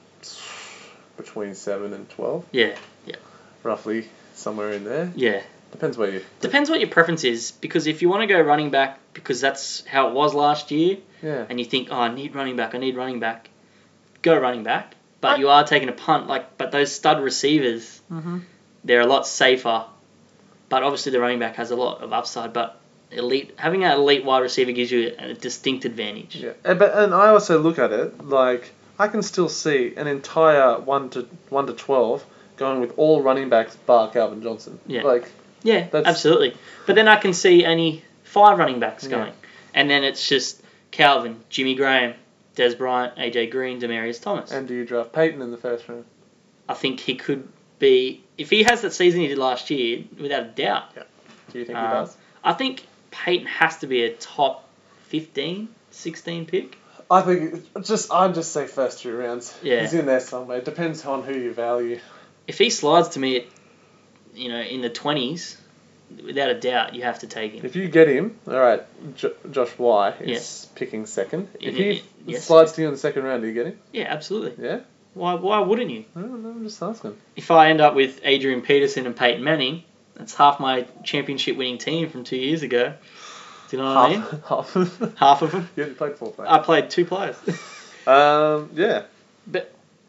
Between 7 and 12, Yeah. roughly somewhere in there. Yeah. Depends where you. Depends what your preference is, because if you want to go running back, because that's how it was last year, Yeah. and you think, oh, I need running back, go running back. But you are taking a punt, but those stud receivers, Mm-hmm. they're a lot safer. But obviously the running back has a lot of upside, but having an elite wide receiver gives you a distinct advantage. Yeah. And I also look at it like I can still see an entire 1 to 12 going with all running backs bar Calvin Johnson. Yeah. Like. Yeah, That's- absolutely. But then I can see only 5 running backs Yeah. going. And then it's just Calvin, Jimmy Graham, Des Bryant, AJ Green, Demarius Thomas. And do you draft Peyton in the first round? I think he could be, if he has that season he did last year, without a doubt. Do you think he does? I think Peyton has to be a top 15, 16 pick. I think I'd just say first 2 rounds. Yeah. He's in there somewhere. Depends on who you value. If he slides to me at, in the 20s, without a doubt, you have to take him. If you get him, all right. Josh Y is picking second. If he Yes. slides to you in the second round, do you get him? Yeah, absolutely. Yeah. Why wouldn't you? I don't know. I'm just asking. If I end up with Adrian Peterson and Peyton Manning, that's half my championship winning team from 2 years ago. Do you know what I mean? Half. Half of them. You only played 4 players. I played 2 players. Yeah. But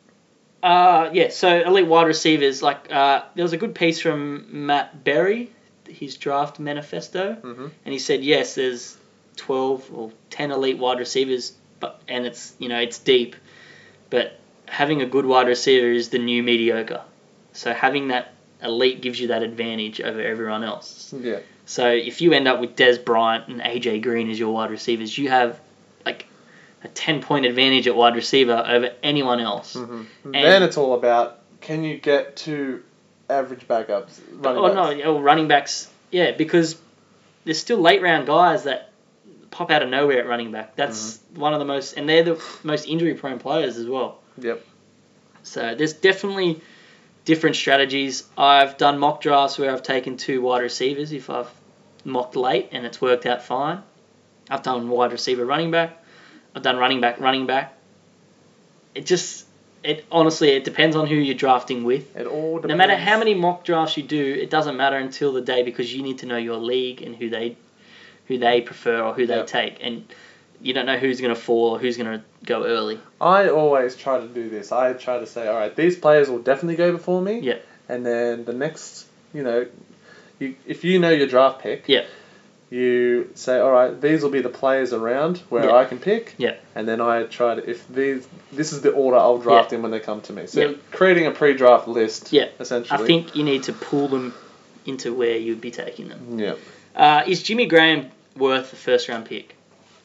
so elite wide receivers, there was a good piece from Matt Berry, his draft manifesto, Mhm. and he said yes, there's 12 or 10 elite wide receivers, and it's deep, but having a good wide receiver is the new mediocre. So having that elite gives you that advantage over everyone else. Yeah. So if you end up with Des Bryant and AJ Green as your wide receivers, you have a 10-point advantage at wide receiver over anyone else. Mm-hmm. And- Then it's all about can you get to average backups, running backs. Running backs. Yeah, because there's still late round guys that pop out of nowhere at running back. That's one of the most, and they're the most injury prone players as well. Yep. So there's definitely different strategies. I've done mock drafts where I've taken 2 wide receivers if I've mocked late and it's worked out fine. I've done wide receiver, running back. I've done running back. Honestly, it depends on who you're drafting with. It all depends. No matter how many mock drafts you do, it doesn't matter until the day because you need to know your league and who they prefer or who they Yep. take, and you don't know who's going to fall or who's going to go early. I always try to do this. I try to say, all right, these players will definitely go before me. Yeah. And then the next, if you know your draft pick, Yeah. you say, all right, these will be the players around where Yeah. I can pick. Yeah. And then I try to, this is the order I'll draft in when they come to me. So Yeah. creating a pre-draft list, Yeah. essentially. I think you need to pull them into where you'd be taking them. Yeah. Is Jimmy Graham worth a first round pick?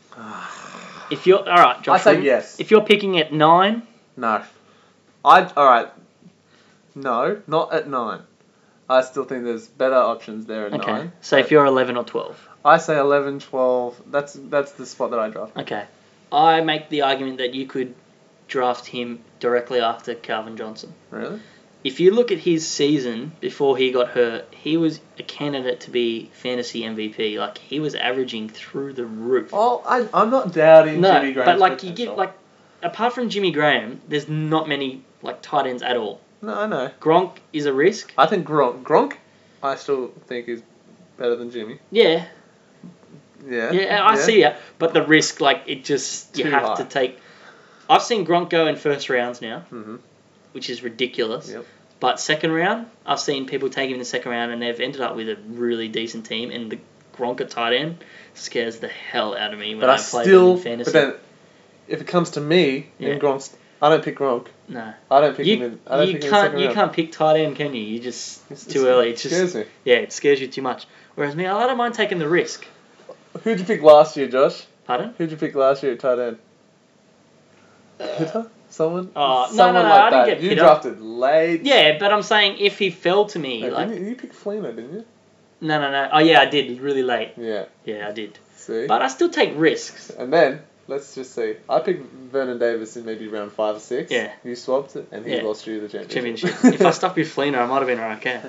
If you're all right, Josh. I say yes. If you're picking at 9, No. Alright. No, not at 9. I still think there's better options there at okay. 9. So if you're 11 or 12, I say 11, 12. That's the spot that I draft. okay. I make the argument that you could draft him directly after Calvin Johnson. Really? If you look at his season before he got hurt, he was a candidate to be fantasy MVP. Like, he was averaging through the roof. Oh, I'm not doubting No, Jimmy Graham's but like potential. you get like, apart from Jimmy Graham, there's not many like tight ends at all. No, I know. Gronk is a risk. I think Gronk, I still think is better than Jimmy. Yeah, Yeah. I see ya. But the risk, like, it just you Too have high. to take. I've seen Gronk go in first rounds now, Mm-hmm. which is ridiculous. Yep. But second round, I've seen people take him in the second round, and they've ended up with a really decent team. And the Gronk at tight end scares the hell out of me when But I play still. him in fantasy. But then, if it comes to me, Yeah. in Gronk's, I don't pick Gronk. no, I don't pick him. you I don't pick him in the second round. can't pick tight end, can you? You just It's too early. It's just scares me. yeah, it scares you too much. Whereas me, I don't mind taking the risk. Who'd you pick last year, Josh? Pardon? Who'd you pick last year at tight end? Hitter? Someone? Oh, no, Someone no, like I didn't that. get You Hitter. drafted late. Yeah, but I'm saying if he fell to me, No, like didn't you picked Fleener, didn't you? no. Oh yeah, I did really late. Yeah. Yeah, I did. See? But I still take risks. And then, let's just see. I picked Vernon Davis in maybe round 5 or 6. Yeah. You swapped it, and he Yeah. lost you the championship. Championship. If I stuck with Fleener, I might have been okay.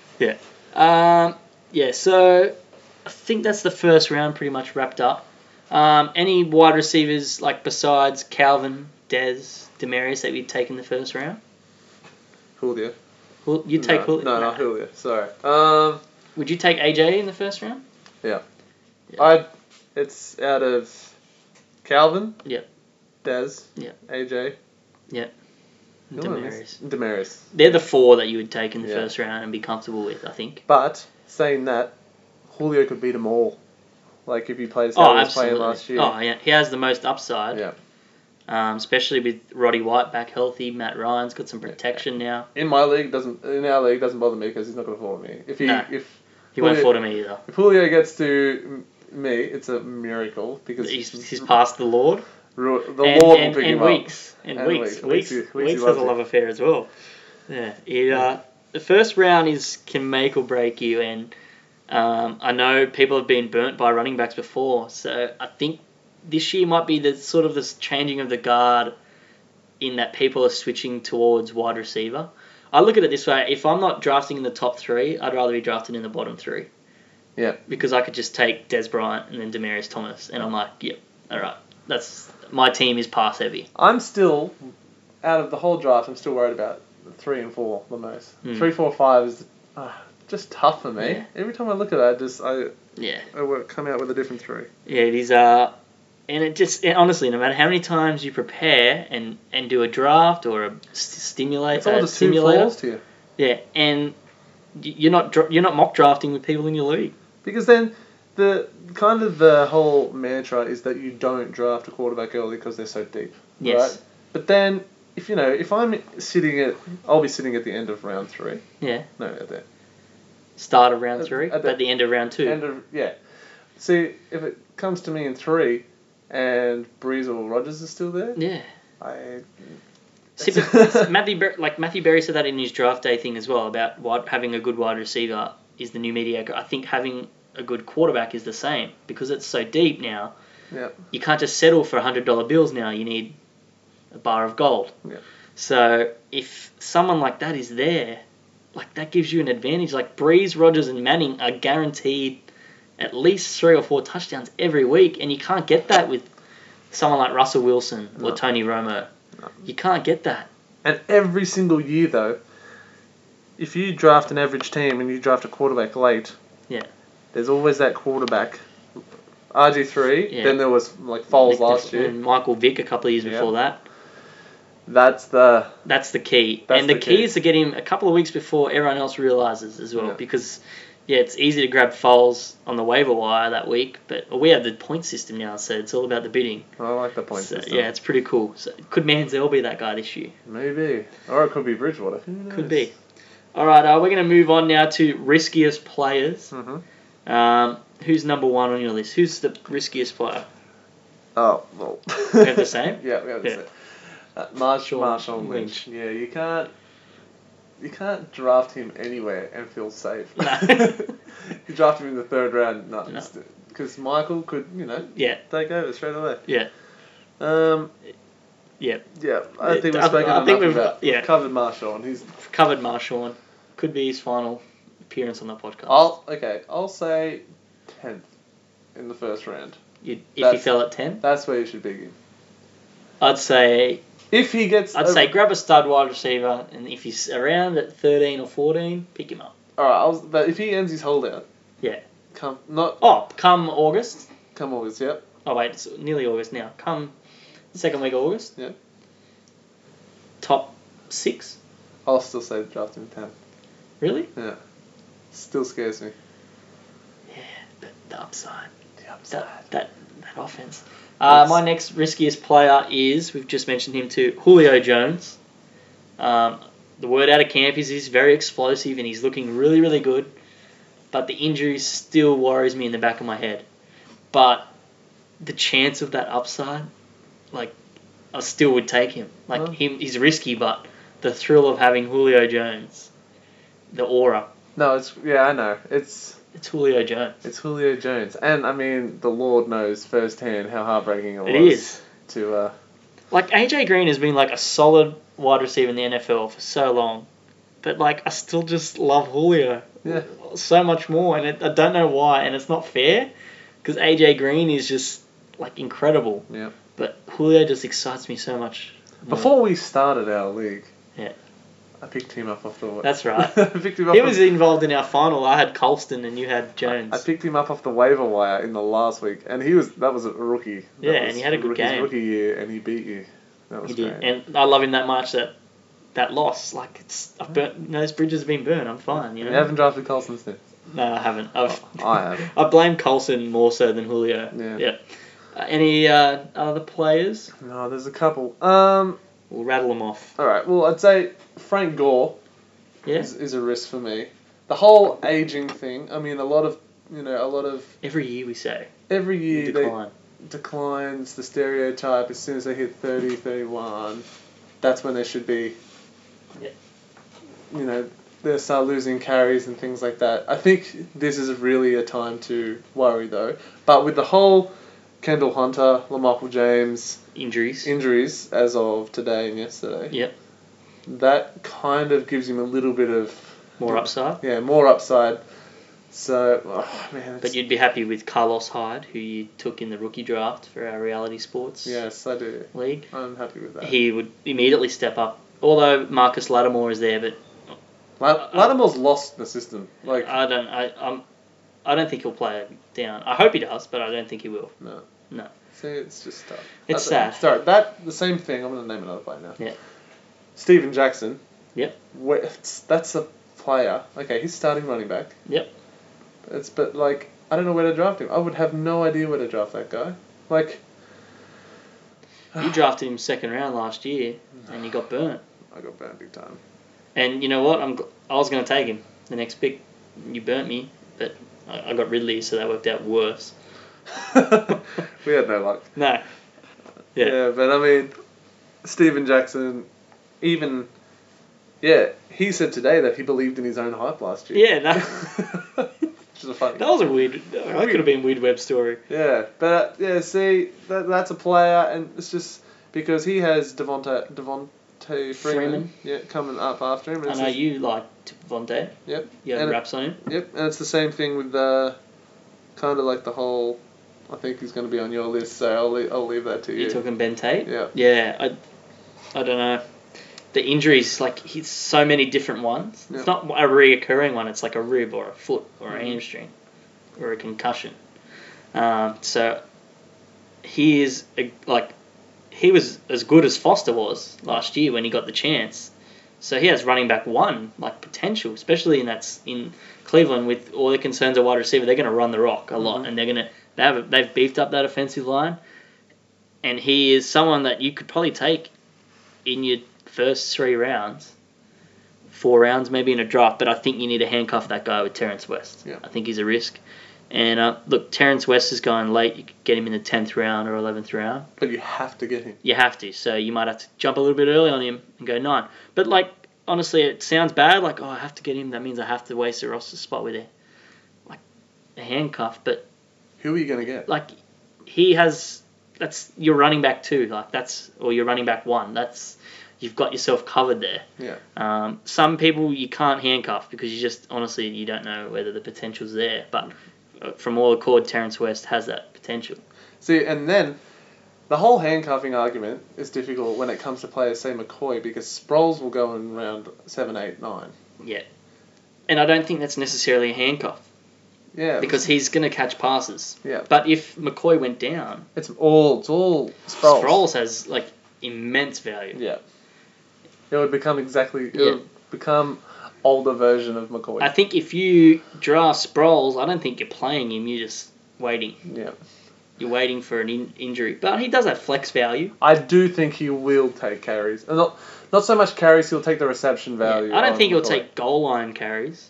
Yeah. Yeah. So I think that's the first round pretty much wrapped up. Any wide receivers like besides Calvin, Dez, Demarius that you'd take in the first round? Julio. You take no, Julio? No, not Julio. Sorry. Would you take AJ in the first round? It's out of Calvin. Yep. Dez. Yep. AJ. Demarius. Demarius. They're the 4 that you would take in the Yeah. first round and be comfortable with, I think. But saying that, Julio could beat them all. Like if he plays how he was playing last year. Oh, yeah. He has the most upside. Yeah. Especially with Roddy White back healthy. Matt Ryan's got some protection now. In our league doesn't bother me because he's not going to fall to me. No. If He won't Julio- fall to me either. If Julio gets to me, it's a miracle because He's past the Lord. The Lord will pick and him Weeks. up. And Weeks. Weeks he has loves a it. love affair as well. Yeah. The first round can make or break you, and I know people have been burnt by running backs before, so I think this year might be the sort of this changing of the guard in that people are switching towards wide receiver. I look at it this way: if I'm not drafting in the top 3, I'd rather be drafted in the bottom 3. Yeah. Because I could just take Des Bryant and then Demarius Thomas, and I'm like, yep, all right, that's my team is pass heavy. I'm still, out of the whole draft, I'm still worried about 3 and 4 the most. 3, 4, 5 is just tough for me. Yeah. Every time I look at that, Yeah. I will come out with a different 3. Yeah, it is. And honestly, no matter how many times you prepare and do a draft or a stimulate, It's all just 2 simulator, flaws to you. yeah, and you're not mock drafting with people in your league. Because then the whole mantra is that you don't draft a quarterback early because they're so deep. Yes. Right? But then if I'm I'll be sitting at the end of round 3. Yeah. No, at the Start of round 3, at but the end of round 2. See, if it comes to me in 3, and Breeze or Rodgers is still there, Yeah. See, Matthew Berry said that in his draft day thing as well about having a good wide receiver is the new mediocre. I think having a good quarterback is the same because it's so deep now. Yeah. You can't just settle for $100 bills now. You need a bar of gold. Yeah. So if someone like that is there, like that gives you an advantage. Like Breeze, Rodgers, and Manning are guaranteed at least 3 or 4 touchdowns every week, and you can't get that with someone like Russell Wilson or Tony Romo. No. You can't get that. And every single year, though, if you draft an average team and you draft a quarterback late, Yeah. there's always that quarterback. RG3, Yeah. then there was like Foles last year. And Michael Vick a couple of years before that. That's the key. That's And the the key key. is to get him a couple of weeks before everyone else realises as well. Yeah. Because, it's easy to grab Foles on the waiver wire that week, but we have the point system now, so it's all about the bidding. I like the point So, system. yeah, it's pretty cool. So could Manziel be that guy this year? Maybe. Or it could be Bridgewater. Who knows? Could be. All right, we're going to move on now to riskiest players. Mm-hmm. Who's number one on your list? Who's the riskiest player? Oh, well. We have the same? Yeah, we have the Yeah. same. Marshawn Lynch. Lynch. Yeah, you can't draft him anywhere and feel safe. No. You draft him in the third round, No. because Michael could, Yeah, take over straight away. yeah, Um, yeah. yeah, I think we've I spoken think enough we've- about. yeah. We've covered Marshawn. He's. Covered Marshawn. Could be his final appearance on the podcast. I'll say 10th in the first round. If he That's- fell at 10, That's where you should begin. I'd say If he gets, grab a stud wide receiver, and if he's around at 13 or 14, pick him up. all right. But if he ends his holdout, Yeah. come August. August, yep. Oh wait, it's nearly August now. Come second week of August. Yeah. Top 6. I'll still say draft him 10th. Really? Yeah. Still scares me. Yeah, but the upside. The upside. That offense. Yes. My next riskiest player is, we've just mentioned him too, Julio Jones. The word out of camp is he's very explosive and he's looking really, really good. But the injury still worries me in the back of my head. But the chance of that upside, I still would take him. He's risky, but the thrill of having Julio Jones, the aura, No, I know. it's Julio Jones. It's Julio Jones. And, I mean, the Lord knows firsthand how heartbreaking it was. It is. To, AJ Green has been a solid wide receiver in the NFL for so long, but I still just love Julio yeah. so much more, and I don't know why, and it's not fair because AJ Green is just incredible. Yeah. But Julio just excites me so much. more. Before we started our league, Yeah. I picked him up off the... That's right. I picked him up He was involved in our final. I had Colston and you had Jones. I picked him up off the waiver wire in the last week, and that was a rookie. Yeah, and he had a good his game. rookie year, and he beat you. That was He did, great. and I love him that much that loss. I've burnt, those bridges have been burned. I'm fine. You haven't drafted Colson since. No, I haven't. I have. I blame Colson more so than Julio. Yeah. Any other players? No, there's a couple. We'll rattle them off. All right. Well, I'd say Frank Gore Yeah. is a risk for me. The whole aging thing. I mean, a lot of Every year we say every year decline. declines the stereotype as soon as they hit 30, 31. That's when they should be. Yeah. They'll start losing carries and things like that. I think this is really a time to worry though. But with the whole Kendall Hunter, LaMichael James Injuries. as of today and yesterday. Yep. That kind of gives him a little bit of More upside. Yeah, more upside. So, man. But you'd be happy with Carlos Hyde, who you took in the rookie draft for our Reality Sports Yes, I do. league. I'm happy with that. He would immediately step up. Although Marcus Lattimore is there, but Lattimore's lost the system. I don't think he'll play it down. I hope he does, but I don't think he will. No. No. See, it's just tough. It's sad. Sorry, the same thing. I'm going to name another player now. Yeah. Steven Jackson. Yep. That's a player. Okay, he's starting running back. Yep. But I don't know where to draft him. I would have no idea where to draft that guy. You drafted him second round last year, and you got burnt. I got burned big time. And you know what? I was going to take him the next pick. You burnt me, but I got Ridley, so that worked out worse. We had no luck. No. Yeah. But I mean, Steven Jackson, he said today that he believed in his own hype last year. Yeah, no. Which is a funny. That was a weird. That could have been a weird web story. Yeah, but see, that's a player, and it's just because he has Devontae Freeman. Yeah, coming up after him. I know you like Devontae. Yep. You have raps on him. Yep, and it's the same thing with kind of like the whole. I think he's going to be on your list, so I'll leave that to you. You talking Ben Tate? Yeah. Yeah, I don't know. The injuries, he's so many different ones. Yeah. It's not a reoccurring one. It's like a rib or a foot or a hamstring or a concussion. So he is he was as good as Foster was last year when he got the chance. So he has running back one potential, especially in Cleveland with all the concerns of wide receiver. They're going to run the rock a lot, and they've beefed up that offensive line. And he is someone that you could probably take in your first 3 rounds 4 rounds maybe in a draft, but I think you need to handcuff that guy with Terrence West. Yeah. I think he's a risk. And look, Terrence West is going late. You could get him in the 10th round or 11th round. But you have to get him. You have to, so you might have to jump a little bit early on him and go 9. But like, honestly, it sounds bad. Like, oh, I have to get him. That means I have to waste a roster spot with like a handcuff. But Who are you going to get? like, he has. That's your running back 2. Like or your running back 1. You've got yourself covered there. Yeah. Some people you can't handcuff because you just honestly you don't know whether the potential's there. But from all accord, Terrence West has that potential. See, and then the whole handcuffing argument is difficult when it comes to players, say McCoy, because Sproles will go in round 7, 8, 9. Yeah. And I don't think that's necessarily a handcuff Yeah. because he's going to catch passes. Yeah. But if McCoy went down, It's all Sproles. Sproles has like immense value. Yeah. It would become would become older version of McCoy. I think if you draft Sproles, I don't think you're playing him. You're just waiting. Yeah. You're waiting for an injury. But he does have flex value. I do think he will take carries. And not so much carries, he'll take the reception value. I don't of think he'll McCoy. take goal line carries.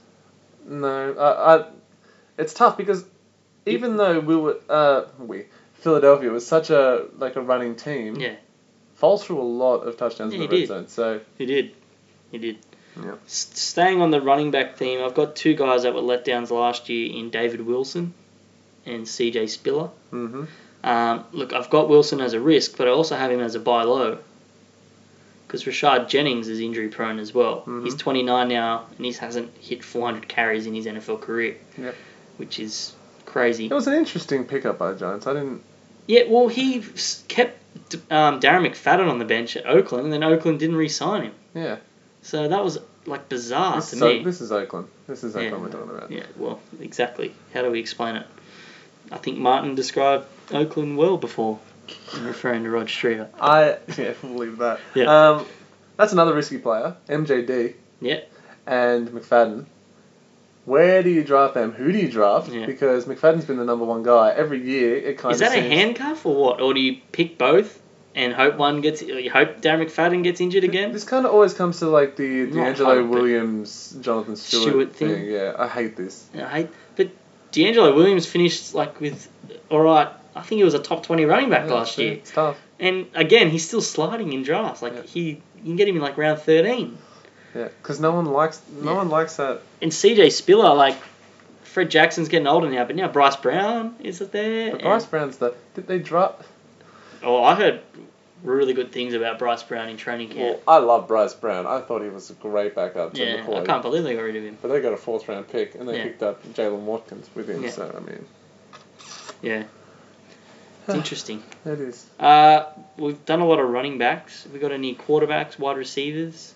No, it's tough because even though Philadelphia was such a running team, Yeah, Foles threw a lot of touchdowns in Yeah, the he red did. zone. So he did. He did. Yeah. Staying on the running back theme, I've got 2 guys that were letdowns last year in David Wilson and CJ Spiller. mhm. Look, I've got Wilson as a risk, but I also have him as a buy low. Because Rashad Jennings is injury prone as well. Mhm. He's 29 now, and he hasn't hit 400 carries in his NFL career, Yep. which is crazy. It was an interesting pickup by the Giants. I didn't. Yeah, well, he kept Darren McFadden on the bench at Oakland, and then Oakland didn't re-sign him. Yeah. So that was like bizarre This to is me. This is Oakland. This is Yeah. Oakland we're talking about. Yeah, well, exactly. How do we explain it? I think Martin described Oakland well before, referring to Rod Streeter. We'll leave that. Yeah. That's another risky player, MJD Yeah. and McFadden. Where do you draft them? Who do you draft? Yeah. Because McFadden's been the number 1 guy every year. It kind Is of that a seems, handcuff or what? Or do you pick both and hope you hope Darren McFadden gets injured again? This kind of always comes to like the Not D'Angelo hope, but- Williams, Jonathan Stewart, Stewart thing. Yeah, I hate this. But D'Angelo Williams finished like with alright. I think he was a top 20 running back last year. It's tough. And again, he's still sliding in drafts. Like Yeah. you can get him in like round 13. Yeah, because no one likes that. And CJ Spiller, like Fred Jackson's getting older now, but now Bryce Brown is there. But Bryce Brown's did they draft? Oh, I heard really good things about Bryce Brown in training camp. Well, I love Bryce Brown. I thought he was a great backup to Yeah, McCoy. I can't believe they got rid of him. But they got a 4th round pick and they Yeah. picked up Jalen Watkins with him. Yeah. So I mean, Yeah, it's interesting. it is. We've done a lot of running backs. We got any quarterbacks, wide receivers,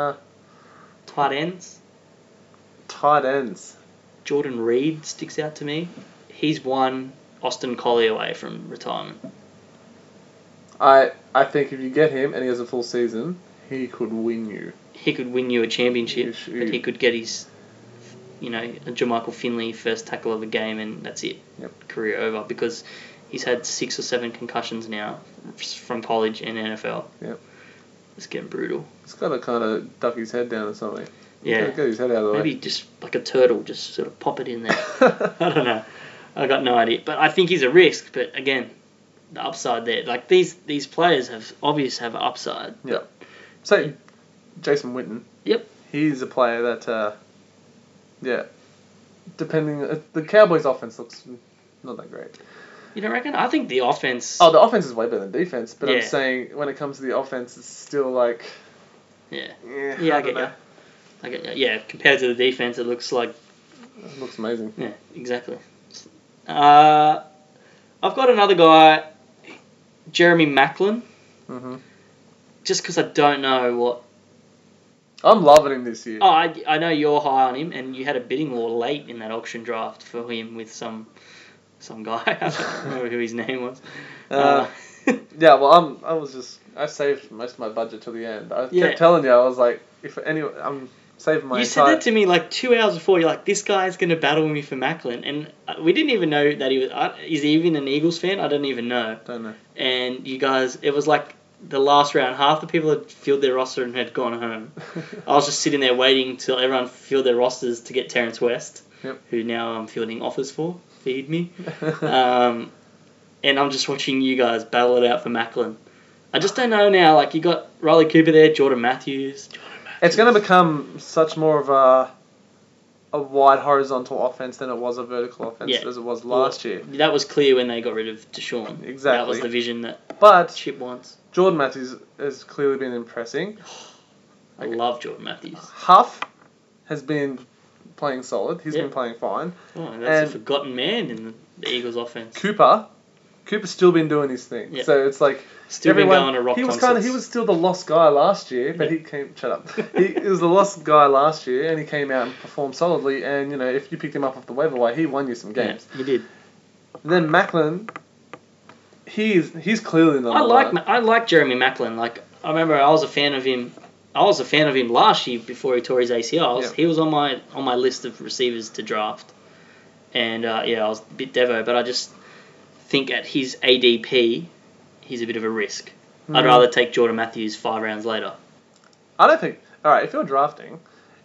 tight ends? Tight ends. Jordan Reed sticks out to me. He's one Austin Collie away from retirement. I think if you get him and he has a full season, he could win you. He could win you a championship, Yes, but he could get his, a Jermichael Finley first tackle of the game, and that's it. Yep. Career over, because he's had 6 or 7 concussions now from college and NFL. Yep. It's getting brutal. He's got to kind of duck his head down or something. He's Yeah. gotta get his head out of the Maybe just like a turtle, just sort of pop it in there. I don't know. I got no idea. But I think he's a risk. But again, the upside there. Like these players have upside. Yeah. So, Jason Witten. Yep. He's a player that, depending... the Cowboys' offense looks not that great. You don't reckon? I think the offense... Oh, the offense is way better than defense, but Yeah. I'm saying when it comes to the offense, it's still like... Yeah. Yeah, Yeah, I don't get know. you. Yeah, compared to the defense, it looks like... It looks amazing. Yeah, exactly. I've got another guy, Jeremy Maclin, hmm just because I don't know what... I'm loving him this year. Oh, I know you're high on him, and you had a bidding war late in that auction draft for him with some guy. I don't remember who his name was. Yeah, well, I saved most of my budget till the end. I Yeah. kept telling you, I was like, if anyone, I'm saving my You entire... said that to me like 2 hours before. You're like, this guy's going to battle me for Macklin. And we didn't even know that he was... is he even an Eagles fan? I don't even know. Don't know. And you guys... It was like the last round, half the people had filled their roster and had gone home. I was just sitting there waiting till everyone filled their rosters to get Terrence West, who now I'm fielding offers for. Feed me. And I'm just watching you guys battle it out for Macklin. I just don't know now. Like, you got Riley Cooper there, Jordan Matthews. It's going to become such more of a wide horizontal offense than it was a vertical offense as it was last year. That was clear when they got rid of Deshaun. Exactly. That was the vision that But Chip wants. Jordan Matthews has clearly been impressing. I love Jordan Matthews. Huff has been playing solid. He's been playing fine. Oh, that's a forgotten man in the Eagles offense. Cooper's still been doing his thing. Yep. So it's like Still been going to rock he was concerts. he was still the lost guy last year, but he came. Shut up. He was the lost guy last year, and he came out and performed solidly. And you know, if you picked him up off the waiver wire, he won you some games. Yeah, he did. And then Macklin, he's clearly number one. I like Jeremy Macklin. Like, I remember I was a fan of him. I was a fan of him last year before he tore his ACL. He was on my list of receivers to draft, and I was a bit devo, but I just think at his ADP, he's a bit of a risk. I'd rather take Jordan Matthews 5 rounds later. I don't think. All right, if you're drafting,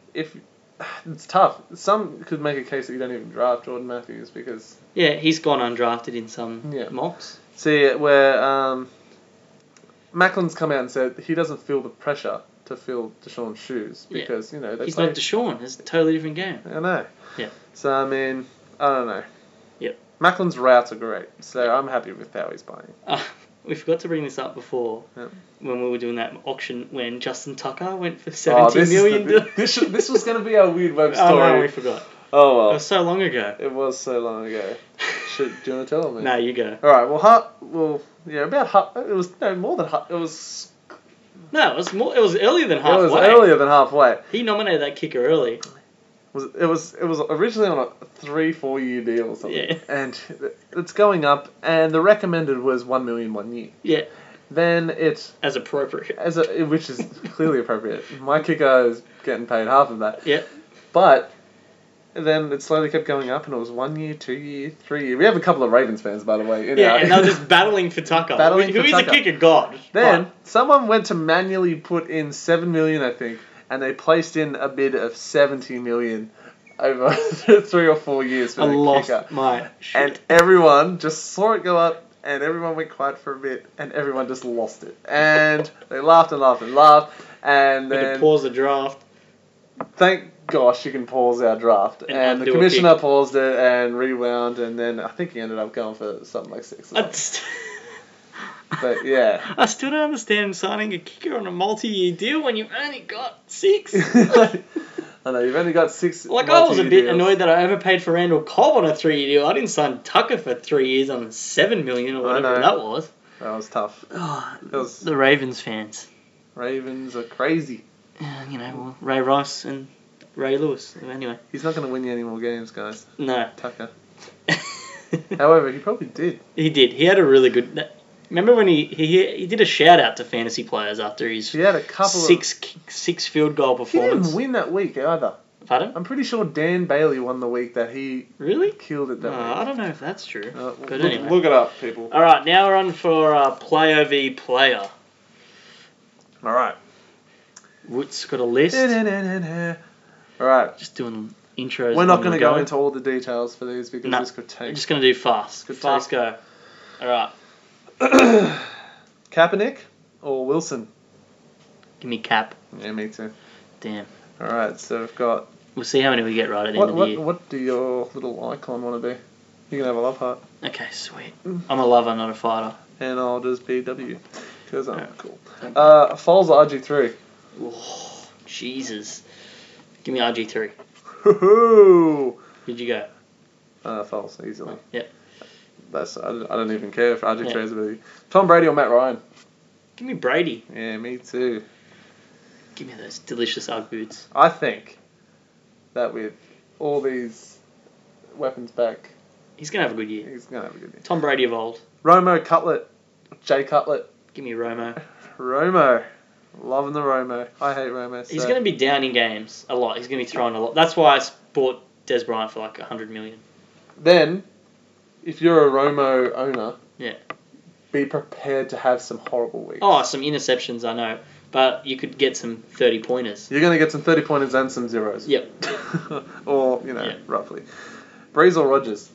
it's tough. Some could make a case that you don't even draft Jordan Matthews because he's gone undrafted in some mocks. See where Macklin's come out and said he doesn't feel the pressure to fill Deshaun's shoes because he's not Deshaun. It's a totally different game. I know. Yeah. So I mean, I don't know. Yep. Macklin's routes are great, so I'm happy with how he's playing. We forgot to bring this up before when we were doing that auction when Justin Tucker went for $17 million. This was going to be our weird web story. Oh no, we forgot. Oh well. It was so long ago. It was so long ago. Do you want to tell me? No, you go. All right. About half. It was more than half. It was. No, it was more. It was earlier than halfway. It was earlier than halfway. He nominated that kicker early. It was originally on a 3-4 year deal or something. Yeah. And it's going up, and the recommended was $1 million 1 year. Yeah. Then it's as appropriate. Which is clearly appropriate. My kicker is getting paid half of that. Yeah. But then it slowly kept going up, and it was 1 year, 2 year, 3 year. We have a couple of Ravens fans, by the way. And they were just battling for Tucker. Who is a kicker god? Then someone went to manually put in $7 million, I think, and they placed in a bid of $70 million over 3 or 4 years for the kicker. My shit. And everyone just saw it go up, and everyone went quiet for a bit, and everyone just lost it. And they laughed and laughed and laughed, and We had then to pause the draft. Thank gosh you can pause our draft. And the commissioner paused it and rewound, and then I think he ended up going for something like 6. But yeah. I still don't understand signing a kicker on a multi-year deal when you've only got 6. I know, you've only got 6. Like, I was a bit annoyed that I overpaid for Randall Cobb on a 3-year deal. I didn't sign Tucker for 3 years on $7 million or whatever that was. That was tough. The Ravens fans. Ravens are crazy. Ray Rice and Ray Lewis. Anyway. He's not going to win you any more games, guys. No. Tucker. However, he probably did. He did. He had a really good... Remember when he did a shout out to fantasy players after his he had a couple six field goal performance. He didn't win that week either. Pardon? I'm pretty sure Dan Bailey won the week that he really killed it that week. I don't know if that's true. But anyway. Look it up, people. All right, now we're on for player v player. All right. Woot's got a list. All right. Just doing intros. We're not going to go into all the details for these because this could take. We're just going to do fast. Fast go. All right. Kaepernick or Wilson? Give me Cap. Yeah, me too. Damn. All right, so we've got. We'll see how many we get right at the end of the year. What do your little icon want to be? You can have a love heart. Okay, sweet. I'm a lover, not a fighter. And I'll just be W because I'm cool. Foles or RG3? Oh, Jesus. Give me RG3. Woohoo! Who'd you go? Foles, easily. Yep. I don't even care if RG3's ability. Tom Brady or Matt Ryan? Give me Brady. Yeah, me too. Give me those delicious Ugg boots. I think that with all these weapons back, he's going to have a good year. He's going to have a good year. Tom Brady of old. Romo Cutlet. Jay Cutlet. Give me Romo. Romo. Loving the Romo. I hate Romo. So. He's going to be down in games a lot. He's going to be throwing a lot. That's why I bought Des Bryant for like $100 million. Then, if you're a Romo owner, be prepared to have some horrible weeks. Oh, some interceptions, I know. But you could get some 30-pointers. You're going to get some 30-pointers and some zeros. Yep. Or, Yeah. roughly. Breeze or Rodgers?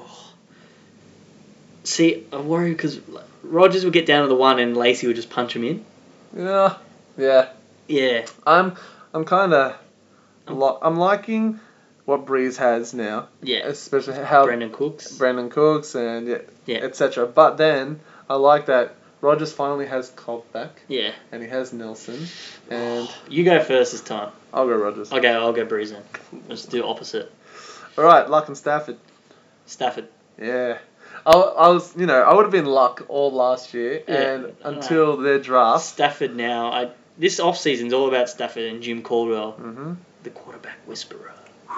See, I worry because Rodgers would get down to the 1 and Lacey would just punch him in. Yeah. Yeah. I'm kind of... I'm liking what Breeze has now. Yeah. Especially how... Brandon Cooks. and Yeah. etc. But then, I like that Rodgers finally has Cobb back. Yeah. And he has Nelson. And You go first this time. I'll go Rodgers. I'll go Breeze then. Let's do opposite. Alright, Luck and Stafford. Stafford. Yeah. I was, I would have been Luck all last year, Yeah. and until their draft. Stafford now. This off-season's all about Stafford and Jim Caldwell, Mm-hmm. the quarterback whisperer.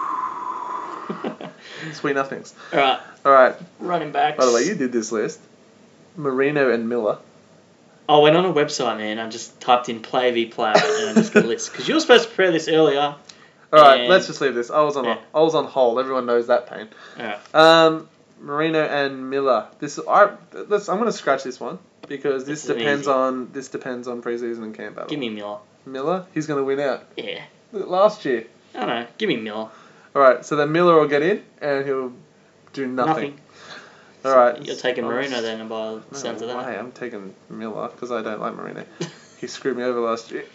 Sweet nothings. Alright, running backs. By the way, you did this list. Marino and Miller. I went on a website, man. I just typed in player v player and I just got a list. Because you were supposed to prepare this earlier. Alright, And- let's just leave this. I was on hold. Everyone knows that pain. Alright. Marino and Miller. I'm gonna scratch this one because this This is depends easy. on preseason and camp battle. Give me Miller. Miller. He's gonna win out. Yeah. Look at last year. I don't know. Give me Miller. All right, so then Miller will get in and he'll do nothing. All right. You're taking Marino then by the sounds of that. Hey, I'm taking Miller because I don't like Marino. He screwed me over last year.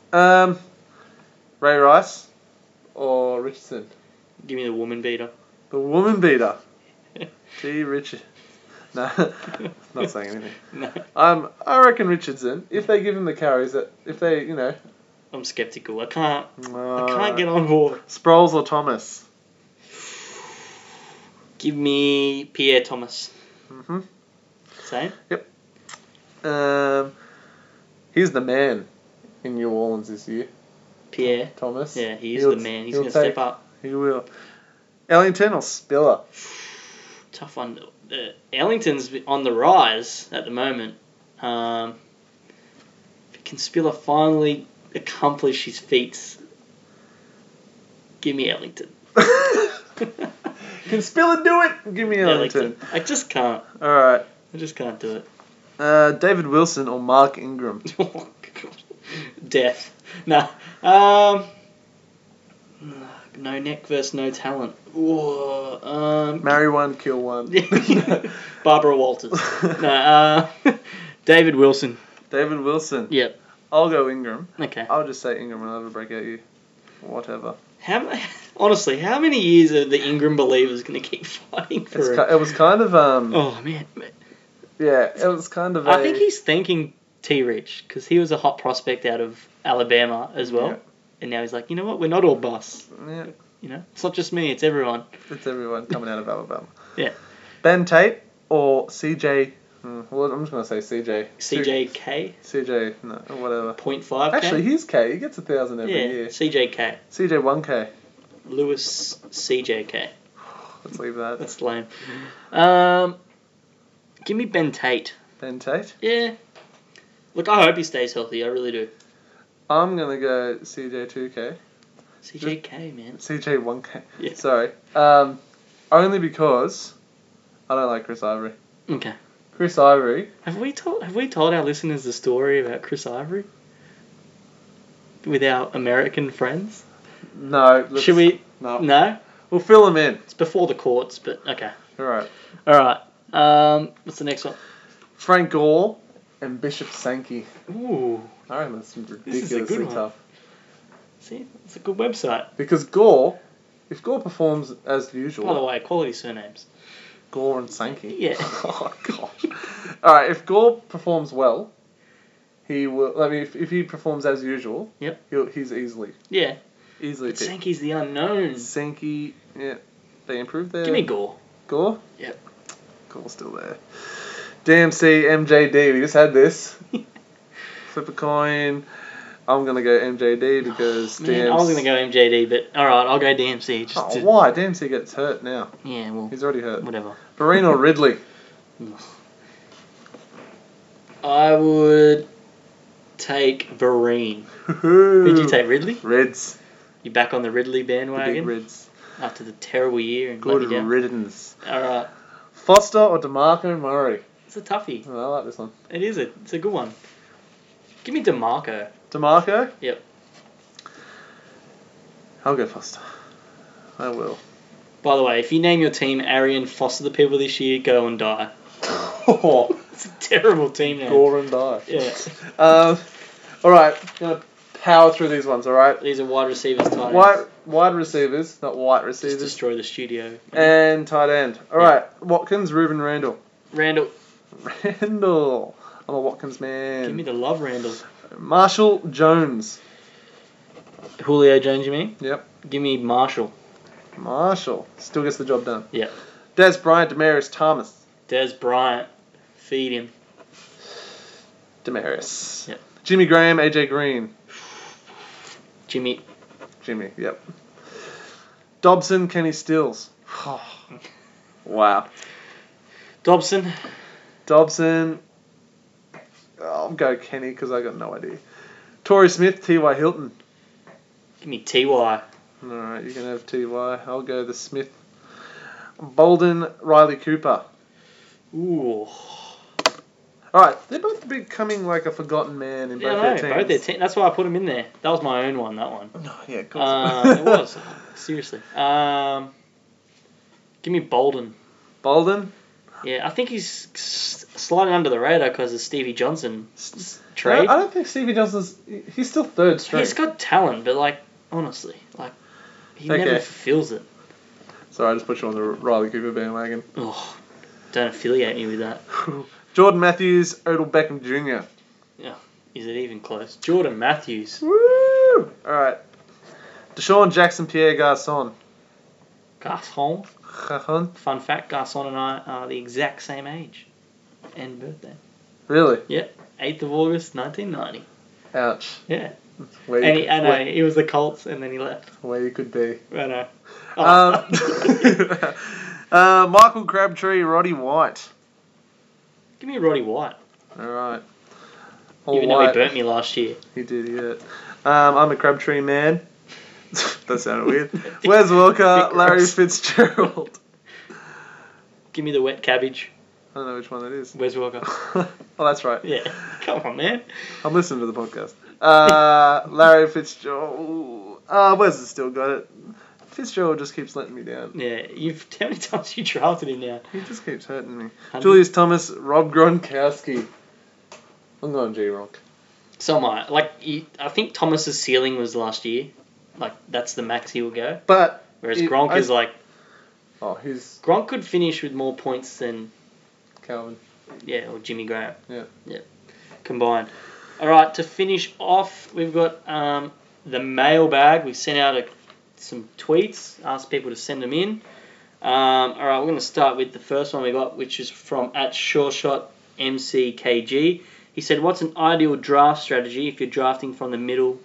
Ray Rice or Richardson? Give me the woman beater. The woman beater. T. Richard. No, not saying anything. No. I reckon Richardson. If they give him the carries, if they, I'm skeptical. I can't get on board. Sproles or Thomas. Give me Pierre Thomas. Mm-hmm. Same? Yep. He's the man in New Orleans this year. Pierre. Thomas. Yeah, he is the man. He's going to step up. He will. Ellington or Spiller? Tough one. Ellington's on the rise at the moment. Can Spiller finally accomplish his feats? Give me Ellington. Can Spiller do it? Give me Ellington. I just can't. Alright. I just can't do it. David Wilson or Mark Ingram? Oh, God. Death. Nah. No neck versus no talent. Whoa. Marry one, kill one. Barbara Walters. No. David Wilson. David Wilson. Yep. I'll go Ingram. Okay. I'll just say Ingram and I'll have a break at you. Whatever. Honestly, how many years are the Ingram believers going to keep fighting for it? It was kind of Oh, man. yeah, it was kind of I think he's thanking T. Rich because he was a hot prospect out of Alabama as well. Yeah. And now he's like, you know what? We're not all busts. Yeah, It's not just me. It's everyone. it's everyone coming out of Alabama. Yeah. Ben Tate or CJ? Well, I'm just gonna say CJ. CJK. CJ, no, whatever. 0.5K. Actually, he's K. He gets 1,000 every yeah. year. CJK. CJ 1K. Lewis CJK. Let's leave that. That's lame. Give me Ben Tate. Ben Tate. Yeah. Look, I hope he stays healthy. I really do. I'm gonna go CJ 2K. CJK, man. CJ 1K. Yeah. Sorry. Only because I don't like Chris Ivory. Okay. Chris Ivory. Have we told our listeners the story about Chris Ivory with our American friends? No. Should we? No. No. We'll fill him in. It's before the courts, but okay. All right. All right. What's the next one? Frank Gore and Bishop Sankey. Ooh. I reckon that's This is a ridiculously good one. tough. See, it's a good website. Because Gore, if Gore performs as usual. By the way, quality surnames. Gore and Sankey. Yeah. Oh gosh. All right. If Gore performs well, he will. I mean, if he performs as usual, Yep. He's easily Yeah. picked. Sankey's the unknown. Sankey. Yeah. They improved their. Give me Gore. Gore. Yep. Gore's still there. DMC MJD. We just had this. Flip a coin. I'm gonna go MJD because Man, I was gonna go MJD, but all right, I'll go DMC. Why? DMC gets hurt now. Yeah, well, He's already hurt. whatever. Vereen or Ridley? I would take Vereen. Who'd you take, Ridley? Reds. You back on the Ridley The big bandwagon Reds. after the terrible year and let Good me down? riddance. All right, Foster or DeMarco Murray? It's a toughie. Oh, I like this one. It's a good one. Give me DeMarco. DeMarco? Yep. I'll go Foster. I will. By the way, if you name your team Arian Foster the people this year, go and die. Oh, It's a terrible team name. gore and die. Yeah. All right, gonna power through these ones. All right. These are wide receivers, tight ends. Wide receivers, not white Just receivers, destroy the studio. and tight end. All Yeah. right, Watkins, Reuben Randall. Randall. Randall. I'm a Watkins man. Give me the love, Randall. Marshall Jones. Julio Jones, you mean? Yep. Give me Marshall. Marshall still gets the job done. Yep. Des Bryant, Demarius Thomas. Des Bryant. Feed him. Demarius. Yep. Jimmy Graham, AJ Green. Jimmy. Jimmy. Yep. Dobson, Kenny Stills. Wow. Dobson. Dobson. I'll go Kenny because I got no idea. Torrey Smith, T.Y. Hilton. Give me T.Y. Alright, you can have T.Y. I'll go the Smith. Bolden, Riley Cooper. Ooh. Alright, they're both becoming like a forgotten man in Yeah, both I their know. teams. Both their team. That's why I put him in there. That was my own one, that one. Oh, yeah, of course. It was. Seriously. Give me Bolden. Bolden? Yeah, I think he's sliding under the radar because of Stevie Johnson trade. I don't think Stevie Johnson's... He's still third string. He's got talent, but like, honestly, like, he Okay. never fulfills it. Sorry, I just put you on the Riley Cooper bandwagon. Oh, don't affiliate me with that. Jordan Matthews, Odell Beckham Jr. Is it even close? Jordan Matthews. Woo! Alright. Deshaun Jackson, Pierre Garçon. Garcon. Garçon? Fun fact, Garcon and I are the exact same age and birthday. Really? Yep, 8th of August, 1990. Ouch. Yeah. Where And you, I know, he was the Colts and then he left. where you could be. I know. Oh. Michael Crabtree, Roddy White. Give me Roddy White. Alright. Even though he burnt me last year. He did, yeah. I'm a Crabtree man. That sounded weird. Wes Walker, Bit Larry gross. Fitzgerald. Give me the wet cabbage. I don't know which one that is. Wes Walker. Oh, that's right. Yeah. Come on, man. I'm listening to the podcast. Larry Fitzgerald. Wes has still got it. Fitzgerald just keeps letting me down. Yeah. How many times you drafted him now? He just keeps hurting me. 100? Julius Thomas, Rob Gronkowski. I'm going G-Ronk. So am I. Like, I think Thomas's ceiling was last year. Like, that's the max he will go. But... Whereas Gronk is like... Oh, he's Gronk could finish with more points than... Calvin. Yeah, or Jimmy Graham. Yeah. Combined. All right, to finish off, we've got the mailbag. We sent out some tweets, asked people to send them in. All right, we're going to start with the first one we got, which is from @SureShotMCKG. He said, "What's an ideal draft strategy if you're drafting from in the middle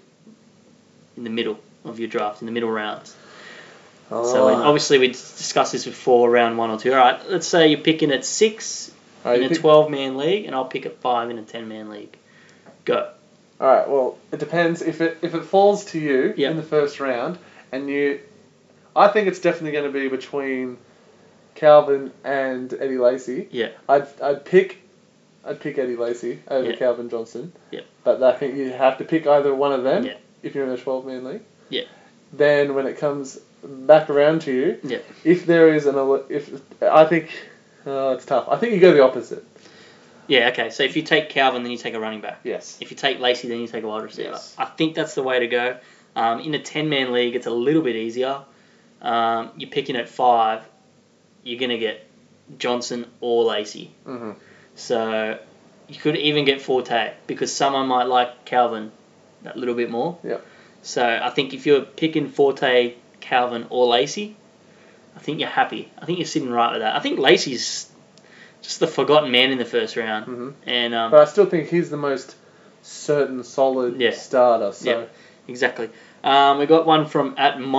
of your draft, in the middle rounds?" So obviously we discussed this before, round 1 or 2. All right, let's say you're picking at 6 in a 12-man league, and I'll pick at 5 in a 10-man league. Go. Alright, well, it depends. If it falls to you Yep. in the first round, and I think it's definitely going to be between Calvin and Eddie Lacy. Yeah. I'd pick Eddie Lacy over Yeah. Calvin Johnson. Yep. But I think you have to pick either one of them Yeah. if you're in a 12-man league. Yeah. Then when it comes back around to you, Yeah. if there is I think it's tough. I think you go the opposite. Yeah, okay. So if you take Calvin, then you take a running back. Yes. If you take Lacey, then you take a wide receiver. Yes. I think that's the way to go. In a 10-man league, it's a little bit easier. You're picking at 5, you're going to get Johnson or Lacey. Mm-hmm. So you could even get Forte because someone might like Calvin that little bit more. Yep. So I think if you're picking Forte, Calvin, or Lacey, I think you're happy. I think you're sitting right with that. I think Lacey's just the forgotten man in the first round. Mm-hmm. And But I still think he's the most certain, solid Yeah. starter. So Yeah. Exactly. We got one from